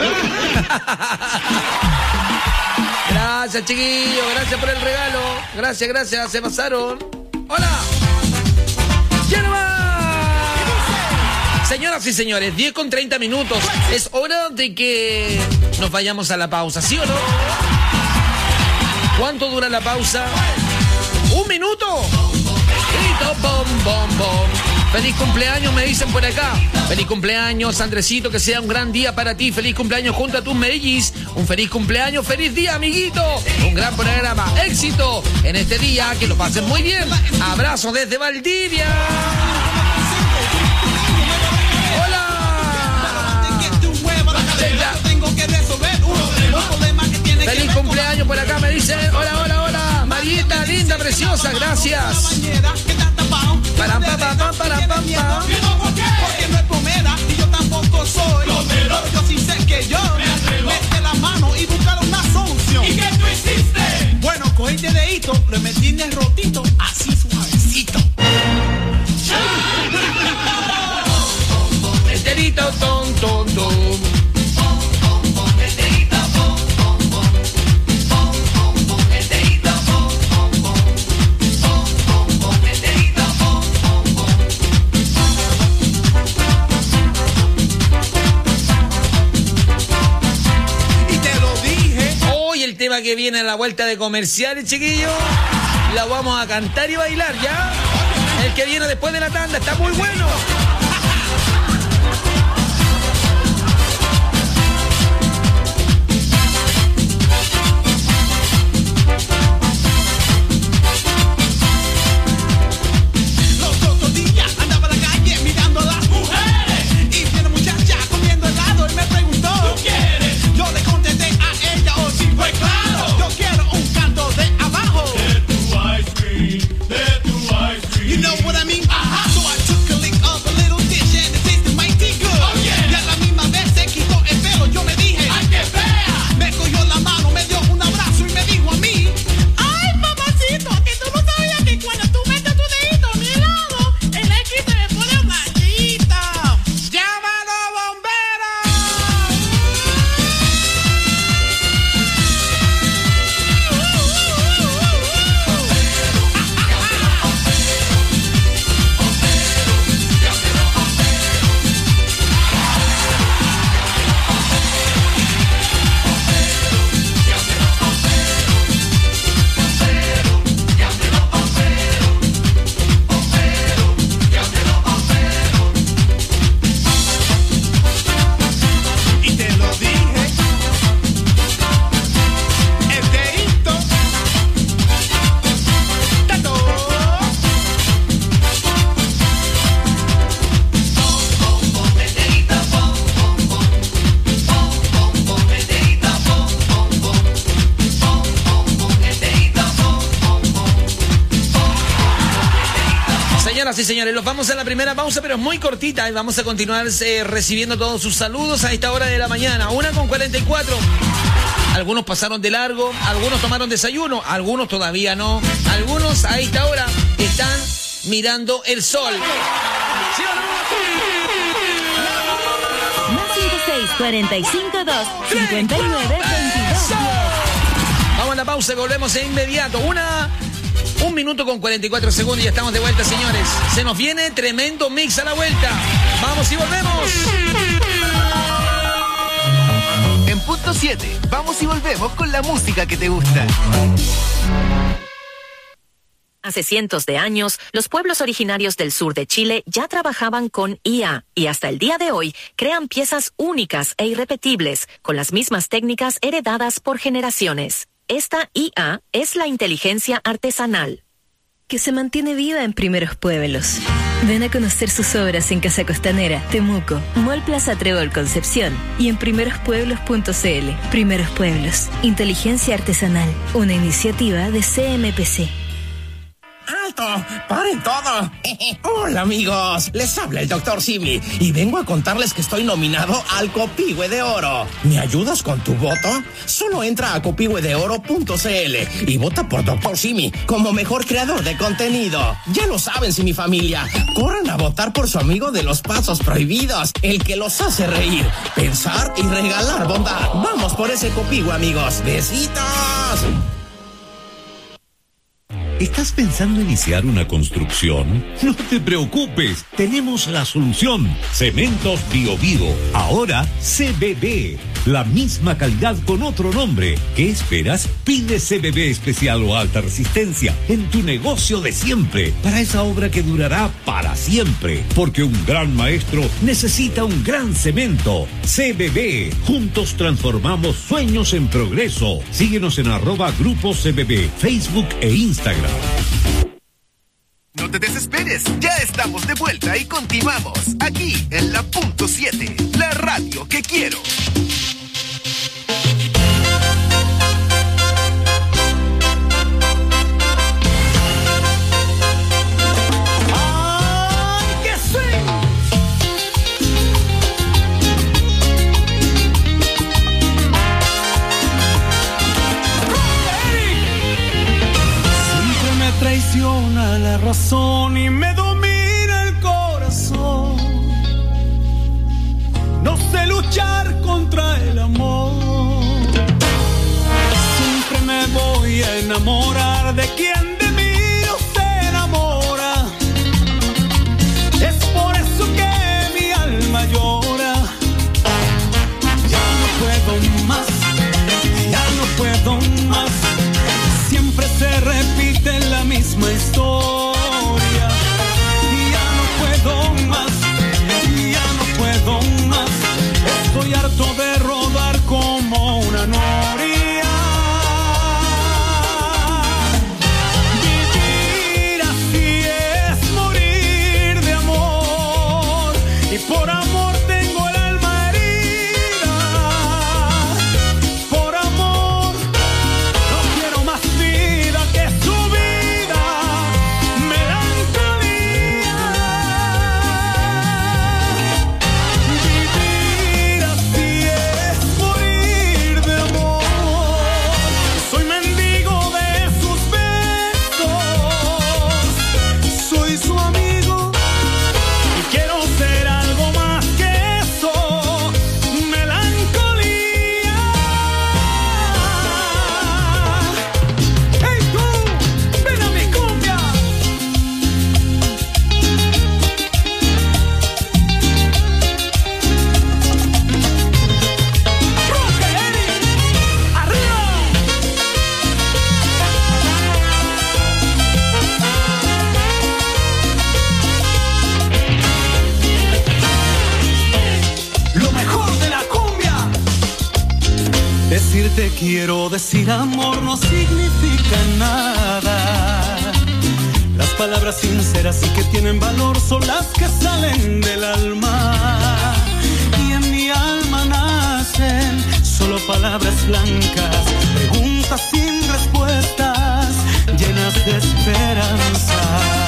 Speaker 7: Gracias, chiquillos. Gracias por el regalo. Gracias, gracias. Se pasaron. Hola. ¿Quién más? Señoras y señores, diez con treinta minutos. Es hora de que nos vayamos a la pausa, ¿sí o no? ¿Cuánto dura la pausa? ¿Un minuto? Listo, bom, bom, bom. Feliz cumpleaños, me dicen por acá. Feliz cumpleaños, Andresito, que sea un gran día para ti. Feliz cumpleaños junto a tus mellis. Un feliz cumpleaños, feliz día, amiguito. Un gran programa, éxito en este día, que lo pasen muy bien. Abrazos desde Valdivia. Hola. Feliz cumpleaños por acá, me dicen. Hola, hola, hola. Marieta, linda, preciosa, gracias. Para pa pa pa para pa pa.
Speaker 14: Porque no es pomera y yo tampoco soy. Pero yo sí sé que yo mete la mano y buscar una solución. ¿Y qué tú hiciste? Bueno, cogí el dedito, lo metí en el rotito, así suavecito.
Speaker 7: El dedito, ton, ton, ton. El tema que viene a la vuelta de comerciales, chiquillos, la vamos a cantar y bailar, ¿ya? El que viene después de la tanda está muy bueno.
Speaker 14: Los otros días andaba en la calle mirando a las mujeres y vi una muchacha comiendo helado y me preguntó, ¿tú quieres? Yo le contesté a ella, oh sí, pues claro, yo quiero un canto de abajo. De tu ice cream, de tu ice cream. You know what I mean? Ajá. So I took a lick of a little dish and it tasted mighty good. Oh yeah. Y a la misma vez se quitó el pelo, yo le dije, ¡ay, qué fea! Me cogió la mano, me dio un abrazo y me dijo a mí, ¡ay, papacito! Que tú no sabías que cuando tú metes tu dedito a mi lado, el equipo me pone blandita. ¡Llámalo, y te lo dije, el dedito, tato.
Speaker 7: Señoras y señores, los vamos a la primera pausa, pero es muy cortita y vamos a continuar eh, recibiendo todos sus saludos a esta hora de la mañana, una con cuarenta y cuatro. Algunos pasaron de largo, algunos tomaron desayuno, algunos todavía no, algunos a esta hora están mirando el sol. ¿Sí o no?
Speaker 5: Más cinco seis, cuarenta y cinco, dos, cincuenta y nueve, veintidós.
Speaker 7: Vamos a la pausa y volvemos de inmediato. Una, un minuto con cuarenta y cuatro segundos y ya estamos de vuelta, señores. Se nos viene tremendo mix a la vuelta. Vamos y volvemos.
Speaker 4: En punto siete, vamos y volvemos con la música que te gusta.
Speaker 1: Hace cientos de años, los pueblos originarios del sur de Chile ya trabajaban con I A y hasta el día de hoy crean piezas únicas e irrepetibles con las mismas técnicas heredadas por generaciones. Esta I A es la inteligencia artesanal,
Speaker 5: que se mantiene viva en primeros pueblos. Ven a conocer sus obras en Casa Costanera, Temuco, Mall Plaza Trébol Concepción y en primeros pueblos punto c l. Primeros Pueblos, inteligencia artesanal, una iniciativa de C M P C.
Speaker 3: ¡Alto! ¡Paren todo! Hola, amigos. Les habla el doctor Simi y vengo a contarles que estoy nominado al Copihue de Oro. ¿Me ayudas con tu voto? Solo entra a copihue de oro punto c l y vota por doctor Simi como mejor creador de contenido. Ya lo saben, Simi familia. Corran a votar por su amigo de los pasos prohibidos, el que los hace reír, pensar y regalar bondad. Vamos por ese Copihue, amigos. ¡Besitos!
Speaker 6: ¿Estás pensando iniciar una construcción? No te preocupes, tenemos la solución. Cementos Bio Bio, ahora C B B. La misma calidad con otro nombre. ¿Qué esperas? Pide C B B especial o alta resistencia en tu negocio de siempre, para esa obra que durará para siempre. Porque un gran maestro necesita un gran cemento. C B B. Juntos transformamos sueños en progreso. Síguenos en arroba Grupo C B B, Facebook e Instagram.
Speaker 4: No te desesperes, ya estamos de vuelta y continuamos aquí en la punto siete, la radio que quiero.
Speaker 14: Traiciona la razón y me domina el corazón. No sé luchar contra el amor. Siempre me voy a enamorar de quien de mí no se enamora. Es por eso que mi alma llora. Ya no puedo más, ya no puedo más. Siempre se repite la misma historia. Y ya no puedo más, y ya no puedo más. Estoy harto de rodar como una noria. Vivir así es morir de amor. Y por amor tengo el alma herida. Por amor no quiero más vida que su vida. Melancolía. Vivir así es morir de amor. Soy mendigo de sus besos. Soy su amigo y quiero ser algo más que eso. Melancolía. ¡Hey tú! ¡Ven a mi cumbia! ¡Rockeri! ¡Arriba! Lo mejor de la cumbia. Decirte quiero, decir amor no significa nada. Las palabras sinceras y que tienen valor son las que salen del alma. Y en mi alma nacen solo palabras blancas, preguntas sin respuestas, llenas de esperanza.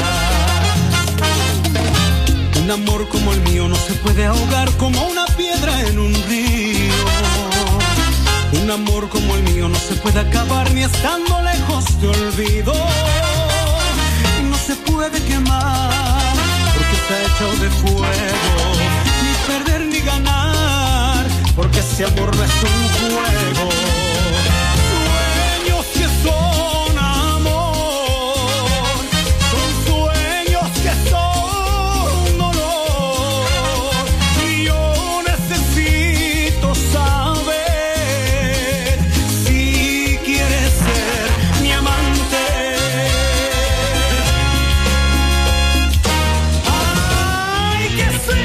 Speaker 14: Un amor como el mío no se puede ahogar como una piedra en un río. Un amor como el mío no se puede acabar ni estando lejos de olvido. No se puede quemar porque está hecho de fuego. Ni perder ni ganar porque ese amor no es un juego. Sueños que son amor, son sueños que son dolor. Y yo necesito saber si quieres ser mi amante. Ay, que sí.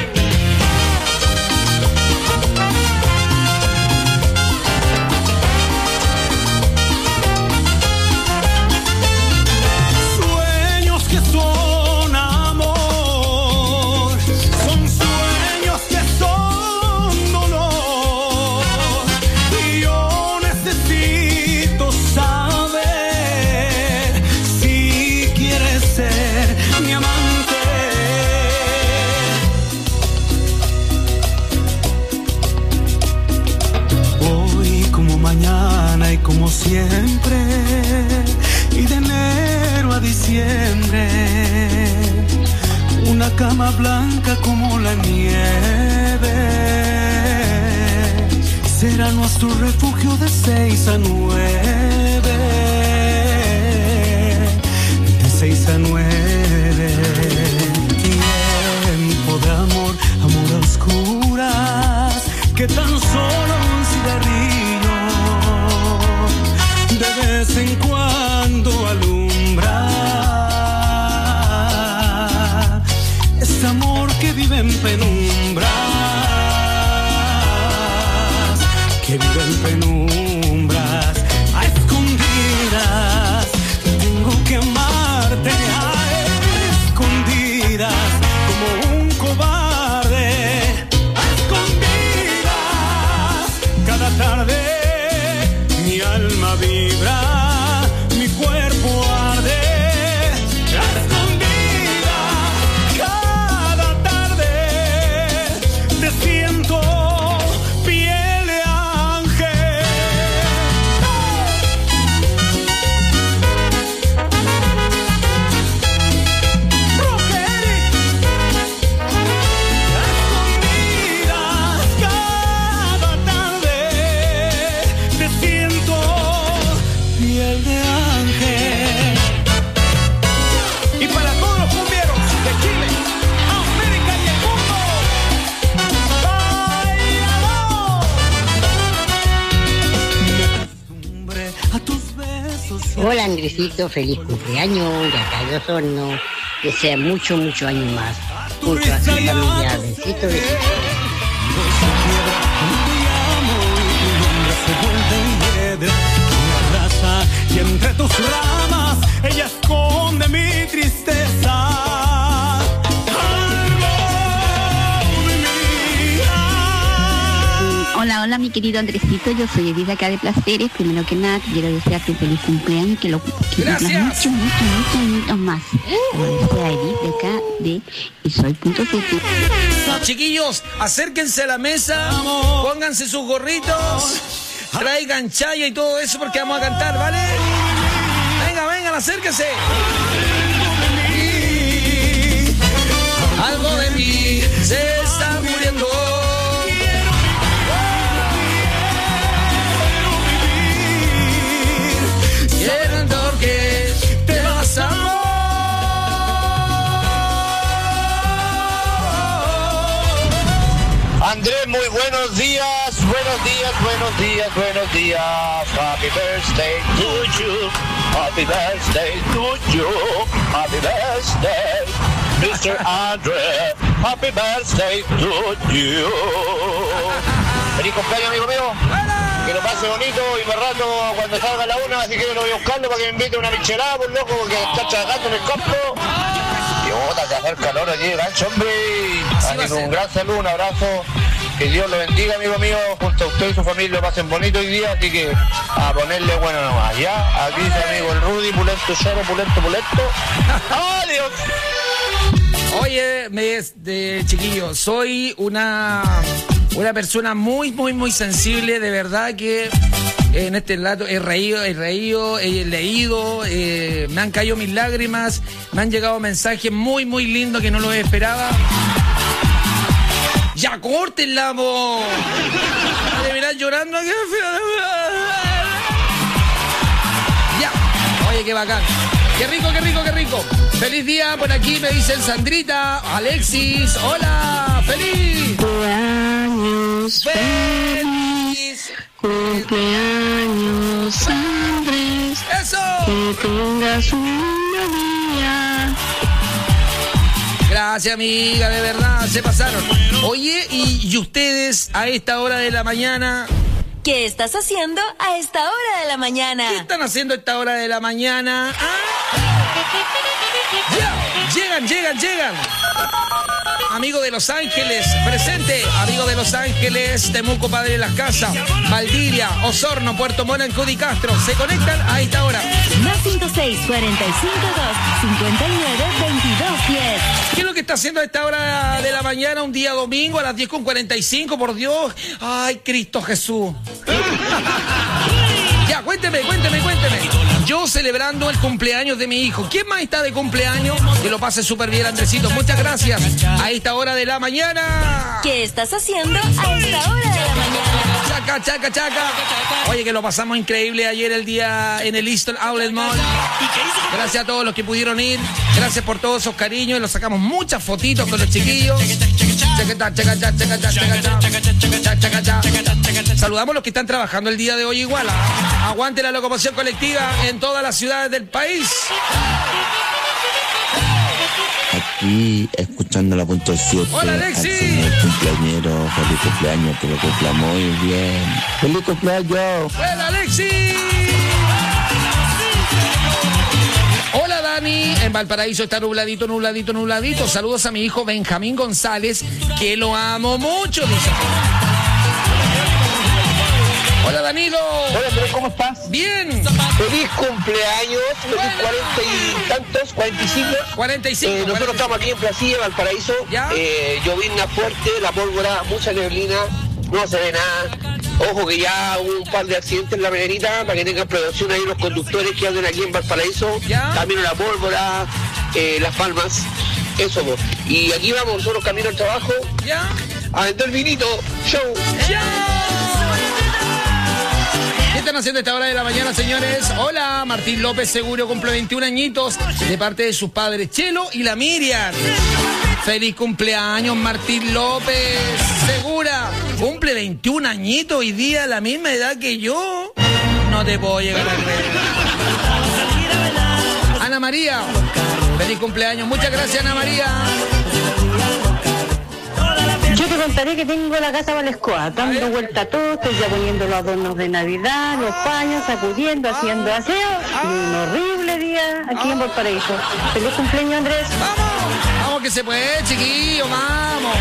Speaker 14: como siempre, y de enero a diciembre, una cama blanca como la nieve, será nuestro refugio de seis a nueve, de seis a nueve. Tiempo de amor, amor a oscuras, que tan solo un cigarrillo de vez en cuando alumbra. Este amor que vive en penumbras, que vive en penumbras, a escondidas. Tengo que amarte a escondidas, como un cobarde, a escondidas. Cada tarde mi alma vibra, mi cuerpo arde, a escondidas. Cada tarde te siento piel de ángel. Rogeri, a escondidas. Cada tarde te siento piel de ángel. Y para todos los cumbieros de Chile, América y el mundo, ¡báilalo! A tus besos.
Speaker 9: Hola Andresito, feliz cumpleaños, ya está de Osorno, que sea mucho, mucho años más, junto a tu familia, besito, besito.
Speaker 14: Se vuelve hiedra, me abraza y entre tus ramas ella esconde mi tristeza.
Speaker 12: Hola, hola mi querido Andresito, yo soy Edith acá de Placeres. Primero que nada te quiero desearte un feliz cumpleaños y que lo que cumplas mucho, mucho, mucho, mucho más. Como desea Edith de acá de y soy punto siete.
Speaker 7: Chiquillos, acérquense a la mesa, pónganse sus gorritos, traigan chaya y todo eso porque vamos a cantar, ¿vale? Venga, vengan, acérquense. Algo de mí se está muriendo. Quiero que te vas a amor.
Speaker 23: Andrés, muy buenos días, buenos días, buenos días, buenos días. Happy birthday to you, happy birthday to you, happy birthday, mister Andrés, happy birthday to you. Feliz cumpleaños, amigo mío. Que lo pase bonito y más rato cuando salga la una, así que yo lo voy a buscarlo para que me invite una michelada, por loco, porque está trabajando en el campo. Y bota, se acerca calor allí, gancho, hombre. Así que un gran saludo, un abrazo. Que Dios lo bendiga, amigo mío, junto a usted y su familia lo pasen bonito hoy día, así que a ponerle bueno nomás, ¿ya? Aquí dice amigo el Rudy, pulento, choro, pulento, pulento. ¡Adiós!
Speaker 7: Oye, me, de, chiquillo, soy una, una persona muy, muy, muy sensible, de verdad que en este relato he reído, he reído, he leído, eh, me han caído mis lágrimas, me han llegado mensajes muy, muy lindos que no los esperaba. ¡Ya córtenla, po! De mirar llorando aquí. Ya. Oye, qué bacán. Qué rico, qué rico, qué rico. Feliz día por aquí, me dicen Sandrita, Alexis. Hola, feliz.
Speaker 12: Cumpleaños feliz. Cumpleaños Andrés.
Speaker 7: ¡Eso!
Speaker 12: Que tengas un buen día.
Speaker 7: Gracias, amiga, de verdad, se pasaron. Oye, ¿y, y ustedes a esta hora de la mañana?
Speaker 5: ¿Qué estás haciendo a esta hora de la mañana?
Speaker 7: ¿Qué están haciendo a esta hora de la mañana? ¿Ah? Ya, llegan, llegan, llegan. Amigo de Los Ángeles, presente. Amigo de Los Ángeles, Temuco, Padre de las Casas, Valdivia, Osorno, Puerto Montt, Ancud y Castro. Se conectan a esta hora.
Speaker 5: Más cinco seis, cuarenta y cinco dos, cincuenta y nueve, veintidós diez.
Speaker 7: ¿Qué es lo que está haciendo a esta hora de la mañana, un día domingo, a las diez con cuarenta y cinco, por Dios? Ay, Cristo Jesús. Ya, cuénteme, cuénteme, cuénteme. Yo celebrando el cumpleaños de mi hijo. ¿Quién más está de cumpleaños? Que lo pase súper bien, Andresito. Muchas gracias. A esta hora de la mañana.
Speaker 5: ¿Qué estás haciendo a esta hora de la mañana?
Speaker 7: Chaca, chaca, chaca. Oye, que lo pasamos increíble ayer el día en el Eastern Outlet Mall. Gracias a todos los que pudieron ir. Gracias por todos esos cariños. Y los sacamos muchas fotitos con los chiquillos. Saludamos a los que están trabajando el día de hoy igual. Aguante la locomoción colectiva en todas las ciudades del país.
Speaker 8: Aquí escuchando la punto siete.
Speaker 7: Hola, Alexi.
Speaker 8: Al señor cumpleañero, feliz cumpleaños, que lo cumpla muy bien. Feliz cumpleaños.
Speaker 7: Hola, Alexi. Hola, Dani. En Valparaíso está nubladito, nubladito, nubladito. Saludos a mi hijo Benjamín González, que lo amo mucho, dice. Hola, Danilo.
Speaker 10: Hola, Andrés, ¿cómo estás?
Speaker 7: Bien.
Speaker 10: Feliz cumpleaños, feliz bueno. cuarenta y tantos, cuarenta y cinco.
Speaker 7: cuarenta y cinco.
Speaker 10: Eh, nosotros cuarenta y cinco. Estamos aquí en Placilla, Valparaíso.
Speaker 7: ¿Ya?
Speaker 10: Eh, llovizna fuerte, la pólvora, mucha neblina, no se ve nada. Ojo que ya hubo un par de accidentes en la mañanita, para que tengan precaución ahí los conductores que andan aquí en Valparaíso.
Speaker 7: ¿Ya?
Speaker 10: Camino a la pólvora, eh, Las Palmas, eso. Pues. Y aquí vamos nosotros camino al trabajo.
Speaker 7: ¿Ya?
Speaker 10: A vender vinito, show.
Speaker 7: ¡Ya! ¿Qué están haciendo a esta hora de la mañana, señores? Hola, Martín López Seguro cumple veintiún añitos de parte de sus padres Chelo y la Miriam. Feliz cumpleaños, Martín López Segura. Cumple veintiún añitos hoy día, la misma edad que yo. No te puedo llegar a creer. Ana María, feliz cumpleaños. Muchas gracias, Ana María.
Speaker 13: Yo te contaré que tengo la casa Valescoa, dando vuelta a todo, estoy ya poniendo los adornos de Navidad, los paños, sacudiendo, haciendo aseo, y un horrible día aquí en Valparaíso. Feliz cumpleaños, Andrés.
Speaker 7: Vamos, vamos que se puede, chiquillo, vamos.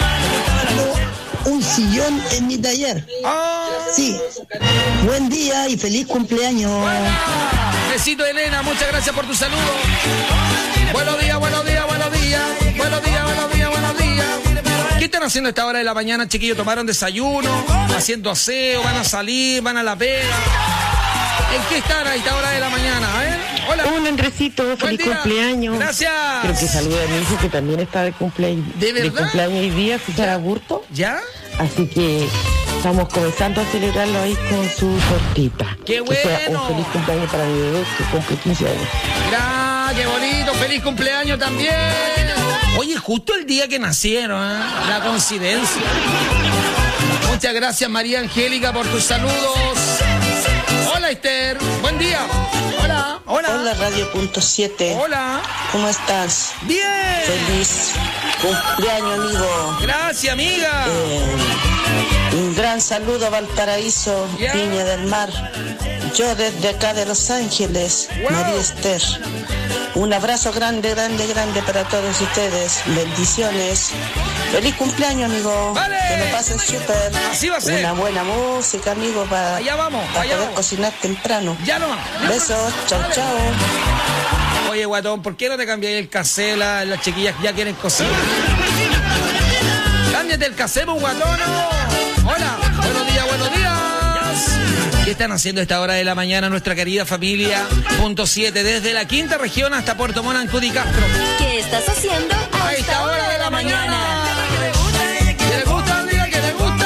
Speaker 24: Un sillón en mi taller. Sí. Buen día y feliz cumpleaños.
Speaker 7: Buena. Besito, Elena, muchas gracias por tu saludo. Buenos días, buenos días, buenos días. Buenos días, buenos días, buenos días. ¿Qué están haciendo a esta hora de la mañana, chiquillos? ¿Tomaron desayuno? ¿Haciendo aseo? ¿Van a salir? ¿Van a la pega? ¿En qué están a esta hora de la mañana? ¿Eh? Hola.
Speaker 13: Hola, Andresito. Feliz cumpleaños.
Speaker 7: Gracias.
Speaker 13: Creo que salude a mi hijo que también está de cumpleaños.
Speaker 7: ¿De verdad?
Speaker 13: De cumpleaños hoy día, César Agurto.
Speaker 7: ¿Ya?
Speaker 13: Así que estamos comenzando a celebrarlo ahí con su tortita.
Speaker 7: ¡Qué bueno!
Speaker 13: Que sea un feliz cumpleaños para mi bebé que cumple quince años.
Speaker 7: ¡Gra! ¡Qué bonito! ¡Feliz cumpleaños también! Oye, justo el día que nacieron, ¿eh? La coincidencia. Muchas gracias, María Angélica, por tus saludos. Hola, Esther. Buen día. Hola. Hola.
Speaker 24: Hola, Radio Punto siete.
Speaker 7: Hola.
Speaker 24: ¿Cómo estás?
Speaker 7: Bien.
Speaker 24: Feliz cumpleaños, amigo.
Speaker 7: Gracias, amiga.
Speaker 24: Eh, un gran saludo a Valparaíso, yeah. Viña del Mar. Yo desde acá de Los Ángeles, wow. María Esther. Un abrazo grande, grande, grande para todos ustedes. Bendiciones. Feliz cumpleaños, amigo.
Speaker 7: Vale.
Speaker 24: Que lo pasen súper.
Speaker 7: Así va a ser.
Speaker 24: Una buena música, amigo, para,
Speaker 7: allá vamos,
Speaker 24: para
Speaker 7: allá
Speaker 24: poder
Speaker 7: vamos.
Speaker 24: cocinar temprano.
Speaker 7: Ya no.
Speaker 24: Besos. Chao,
Speaker 7: vale.
Speaker 24: chao.
Speaker 7: Oye, guatón, ¿por qué no te cambiáis el casé? La, las chiquillas ya quieren cocinar. Cámbiate el casé, pues, guatón. Hola. Buenos días, buenos días. ¿Qué están haciendo a esta hora de la mañana nuestra querida familia? Punto siete, desde la quinta región hasta Puerto Montt, Ancud y Castro.
Speaker 5: ¿Qué estás haciendo a,
Speaker 7: a esta hora de la mañana?
Speaker 5: mañana?
Speaker 7: ¿Qué le gusta? Diga que le gusta.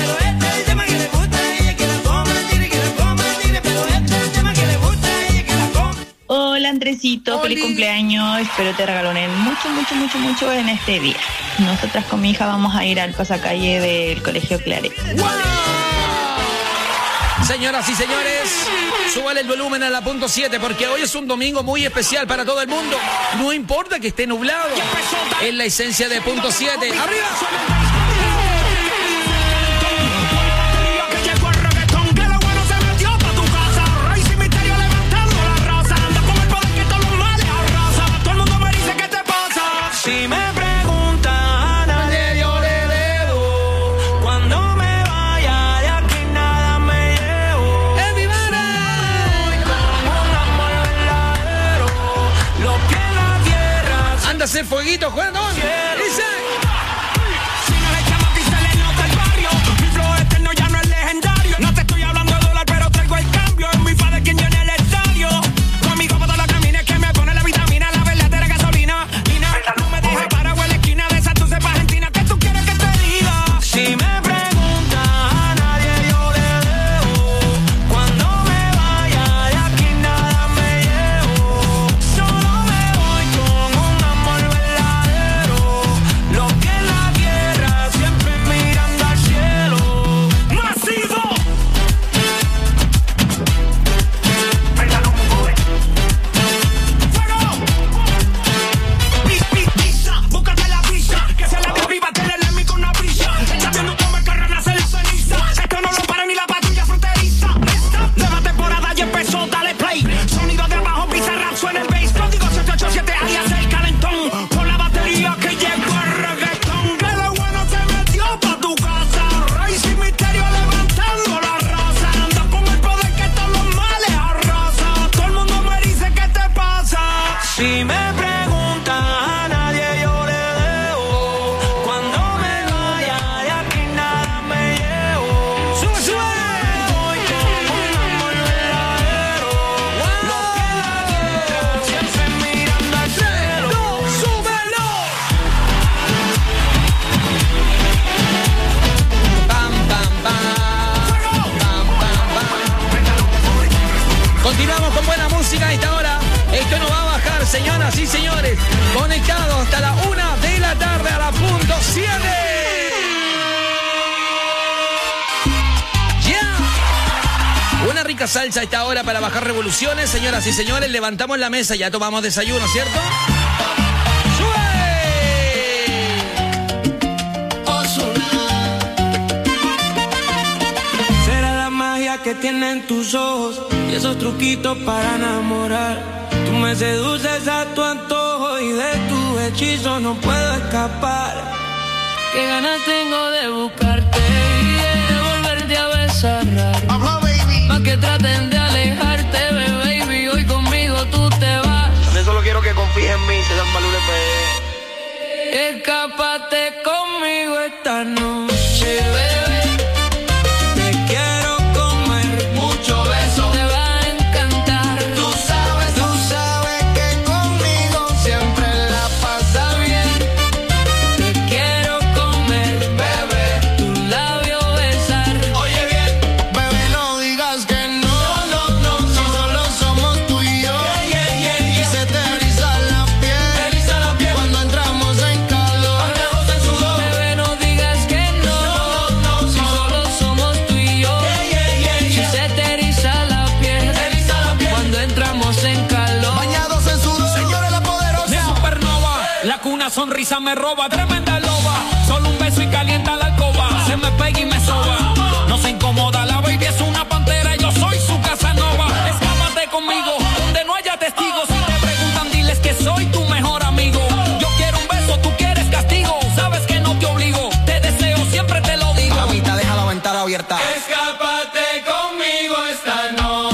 Speaker 25: Hola, Andresito,
Speaker 7: Oli.
Speaker 25: feliz cumpleaños. Espero te regalonen mucho, mucho, mucho, mucho en este día. Nosotras con mi hija vamos a ir al pasacalle del Colegio Claret.
Speaker 7: ¡Wow! Señoras y señores, súbale el volumen a la punto siete porque hoy es un domingo muy especial para todo el mundo. No importa que esté nublado, es la esencia de punto siete. ¡Arriba!
Speaker 14: Si me preguntan a dónde yo le debo, cuando me vaya de aquí nada me llevo.
Speaker 7: ¡Es mi madre!
Speaker 14: Un amor verdadero, lo que en la tierra.
Speaker 7: ¡Anda a hacer fueguito, Juanón! ¡Dice!
Speaker 14: Si no le echamos aquí se le nota el barrio. Mi flow eterno ya no es legendario. No te estoy hablando de dólar, pero traigo el cambio en mi
Speaker 7: Continuamos con buena música a esta hora. Esto no va a bajar, señoras y señores. Conectados hasta la una de la tarde a la punto siete. ¡Ya! Una rica salsa a esta hora para bajar revoluciones, señoras y señores. Levantamos la mesa, ya tomamos desayuno, ¿cierto?
Speaker 16: Que tienen tus ojos y esos truquitos para enamorar. Tú me seduces a tu antojo y de tu hechizo no puedo escapar. Qué ganas tengo de buscarte y de volverte a besar. Más que traten de alejarte, baby, hoy conmigo tú te vas.
Speaker 10: También solo quiero que confíes en mí, César Malule P.
Speaker 16: Escápate conmigo esta noche, bebé. Sonrisa me roba, tremenda loba. Solo un beso y calienta la alcoba. Se me pega y me soba. No se incomoda, la baby es una pantera. Yo soy su Casanova. Escápate conmigo, donde no haya testigos. Si te preguntan, diles que soy tu mejor amigo. Yo quiero un beso, tú quieres castigo. Sabes que no te obligo, te deseo, siempre te lo digo.
Speaker 10: Mamita, deja la ventana abierta.
Speaker 16: Escápate conmigo esta noche.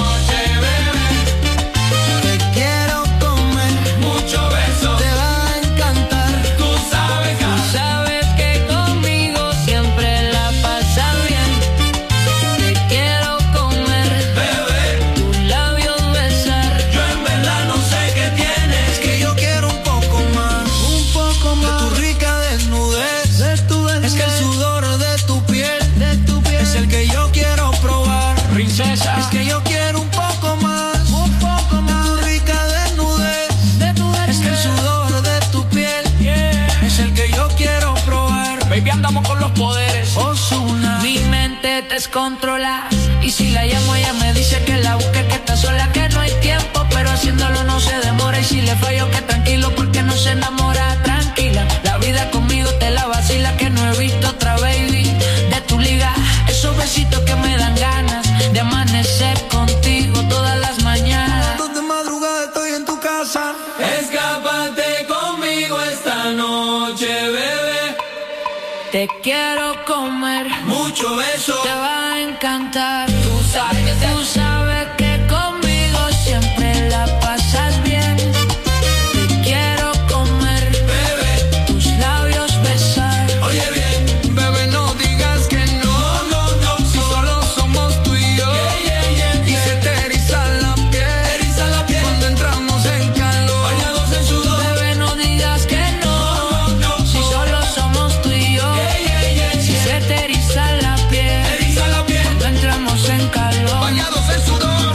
Speaker 16: Es que yo quiero un poco más, un poco más. Tu rica desnudez, de tu es que el sudor de tu piel, yeah, es el que yo quiero probar. Baby, andamos con los poderes. Ozuna. Mi mente descontrola y si la llamo ella me dice que la busque, que está sola, que no hay tiempo, pero haciéndolo no se demora. Y si le fallo que tranquilo porque no se enamora. Tranquila, la vida conmigo te la vacila, que no he visto otra baby de tu liga. Esos besitos que me dan ganas de amanecer contigo todas las mañanas. Dos de madrugada estoy en tu casa. Escápate conmigo esta noche, bebé. Te quiero comer, mucho beso, te va a encantar. Tú sabes, tú sabes que conmigo siempre la pasas bien. Te quiero comer, bebé, tus labios besar. Oye bien, bebé, no digas que no, no, no, si solo somos tú y yo. Yeah, yeah, yeah, yeah. Y se te eriza la piel, eriza la piel cuando entramos en calor, bañados en sudor. Bebé, no digas que no, no, no, si solo somos tú y yo. Yeah, yeah, yeah, yeah. Si se te eriza la piel, eriza la piel cuando entramos en calor, bañados en sudor.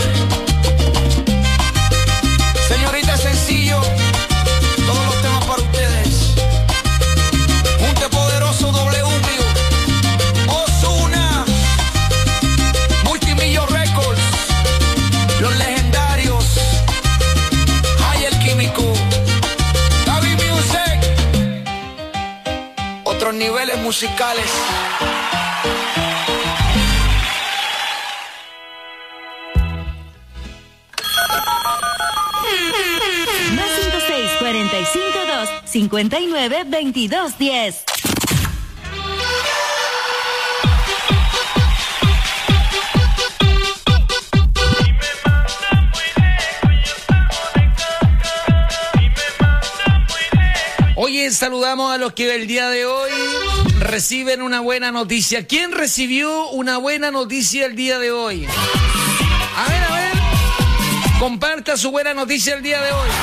Speaker 16: Señorita, sencillo, todos los temas para ustedes. Junte poderoso W, Ozuna, Multimillo Records, los legendarios, Hay el Químico, Gaby Music, otros niveles musicales.
Speaker 5: Más cinco seis cuarenta y cinco dos cincuenta y nueve veintidós diez.
Speaker 7: Oye, saludamos a los que el día de hoy reciben una buena noticia. ¿Quién recibió una buena noticia el día de hoy? A ver, a ver. Comparta su buena noticia el día de hoy.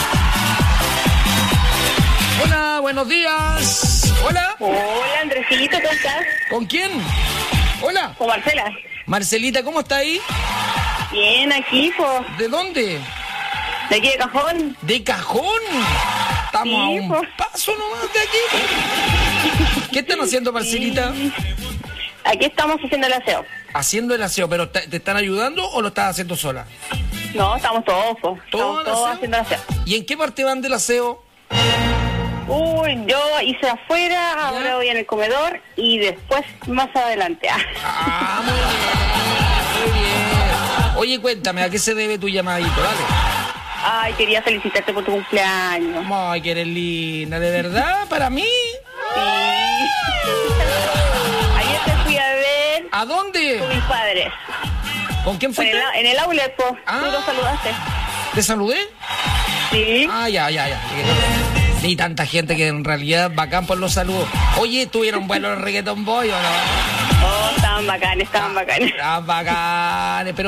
Speaker 7: Hola, buenos días. Hola.
Speaker 13: Hola, Andresito, ¿cómo estás?
Speaker 7: ¿Con quién? Hola.
Speaker 13: Con Marcela.
Speaker 7: Marcelita, ¿cómo está ahí?
Speaker 13: Bien, aquí, po.
Speaker 7: ¿De dónde?
Speaker 13: De aquí de Cajón.
Speaker 7: ¿De Cajón? Estamos
Speaker 13: Sí,
Speaker 7: a un
Speaker 13: po.
Speaker 7: paso nomás de aquí. ¿Qué están haciendo, Marcelita?
Speaker 13: Aquí estamos haciendo el aseo.
Speaker 7: Haciendo el aseo, pero ¿te te están ayudando o lo estás haciendo sola?
Speaker 13: No, estamos todos, po.
Speaker 7: ¿Todo
Speaker 13: Estamos
Speaker 7: el
Speaker 13: todos
Speaker 7: aseo?
Speaker 13: haciendo el aseo.
Speaker 7: ¿Y en qué parte van del aseo?
Speaker 13: Uy, yo hice afuera, ahora voy en el comedor y después más adelante.
Speaker 7: Ah, muy bien, muy bien. Oye, cuéntame, ¿a qué se debe tu llamadito? Dale.
Speaker 13: Ay, quería felicitarte por tu cumpleaños.
Speaker 7: Ay, que eres linda, ¿de verdad? ¿Para mí?
Speaker 13: Sí. Ayer te fui a ver.
Speaker 7: ¿A dónde?
Speaker 13: Con mis padres.
Speaker 7: ¿Con quién
Speaker 13: En
Speaker 7: fuiste?
Speaker 13: el, en el outlet, po.
Speaker 7: Ah.
Speaker 13: Tú los saludaste.
Speaker 7: ¿Te saludé?
Speaker 13: Sí.
Speaker 7: Ah, ya, ya, ya. Ni tanta gente que en realidad bacán por los saludos. Oye, ¿tuvieron vuelo el Reggaeton Boy o no?
Speaker 13: Oh, estaban bacanes, estaban bacanes.
Speaker 7: Estaban bacanes, pero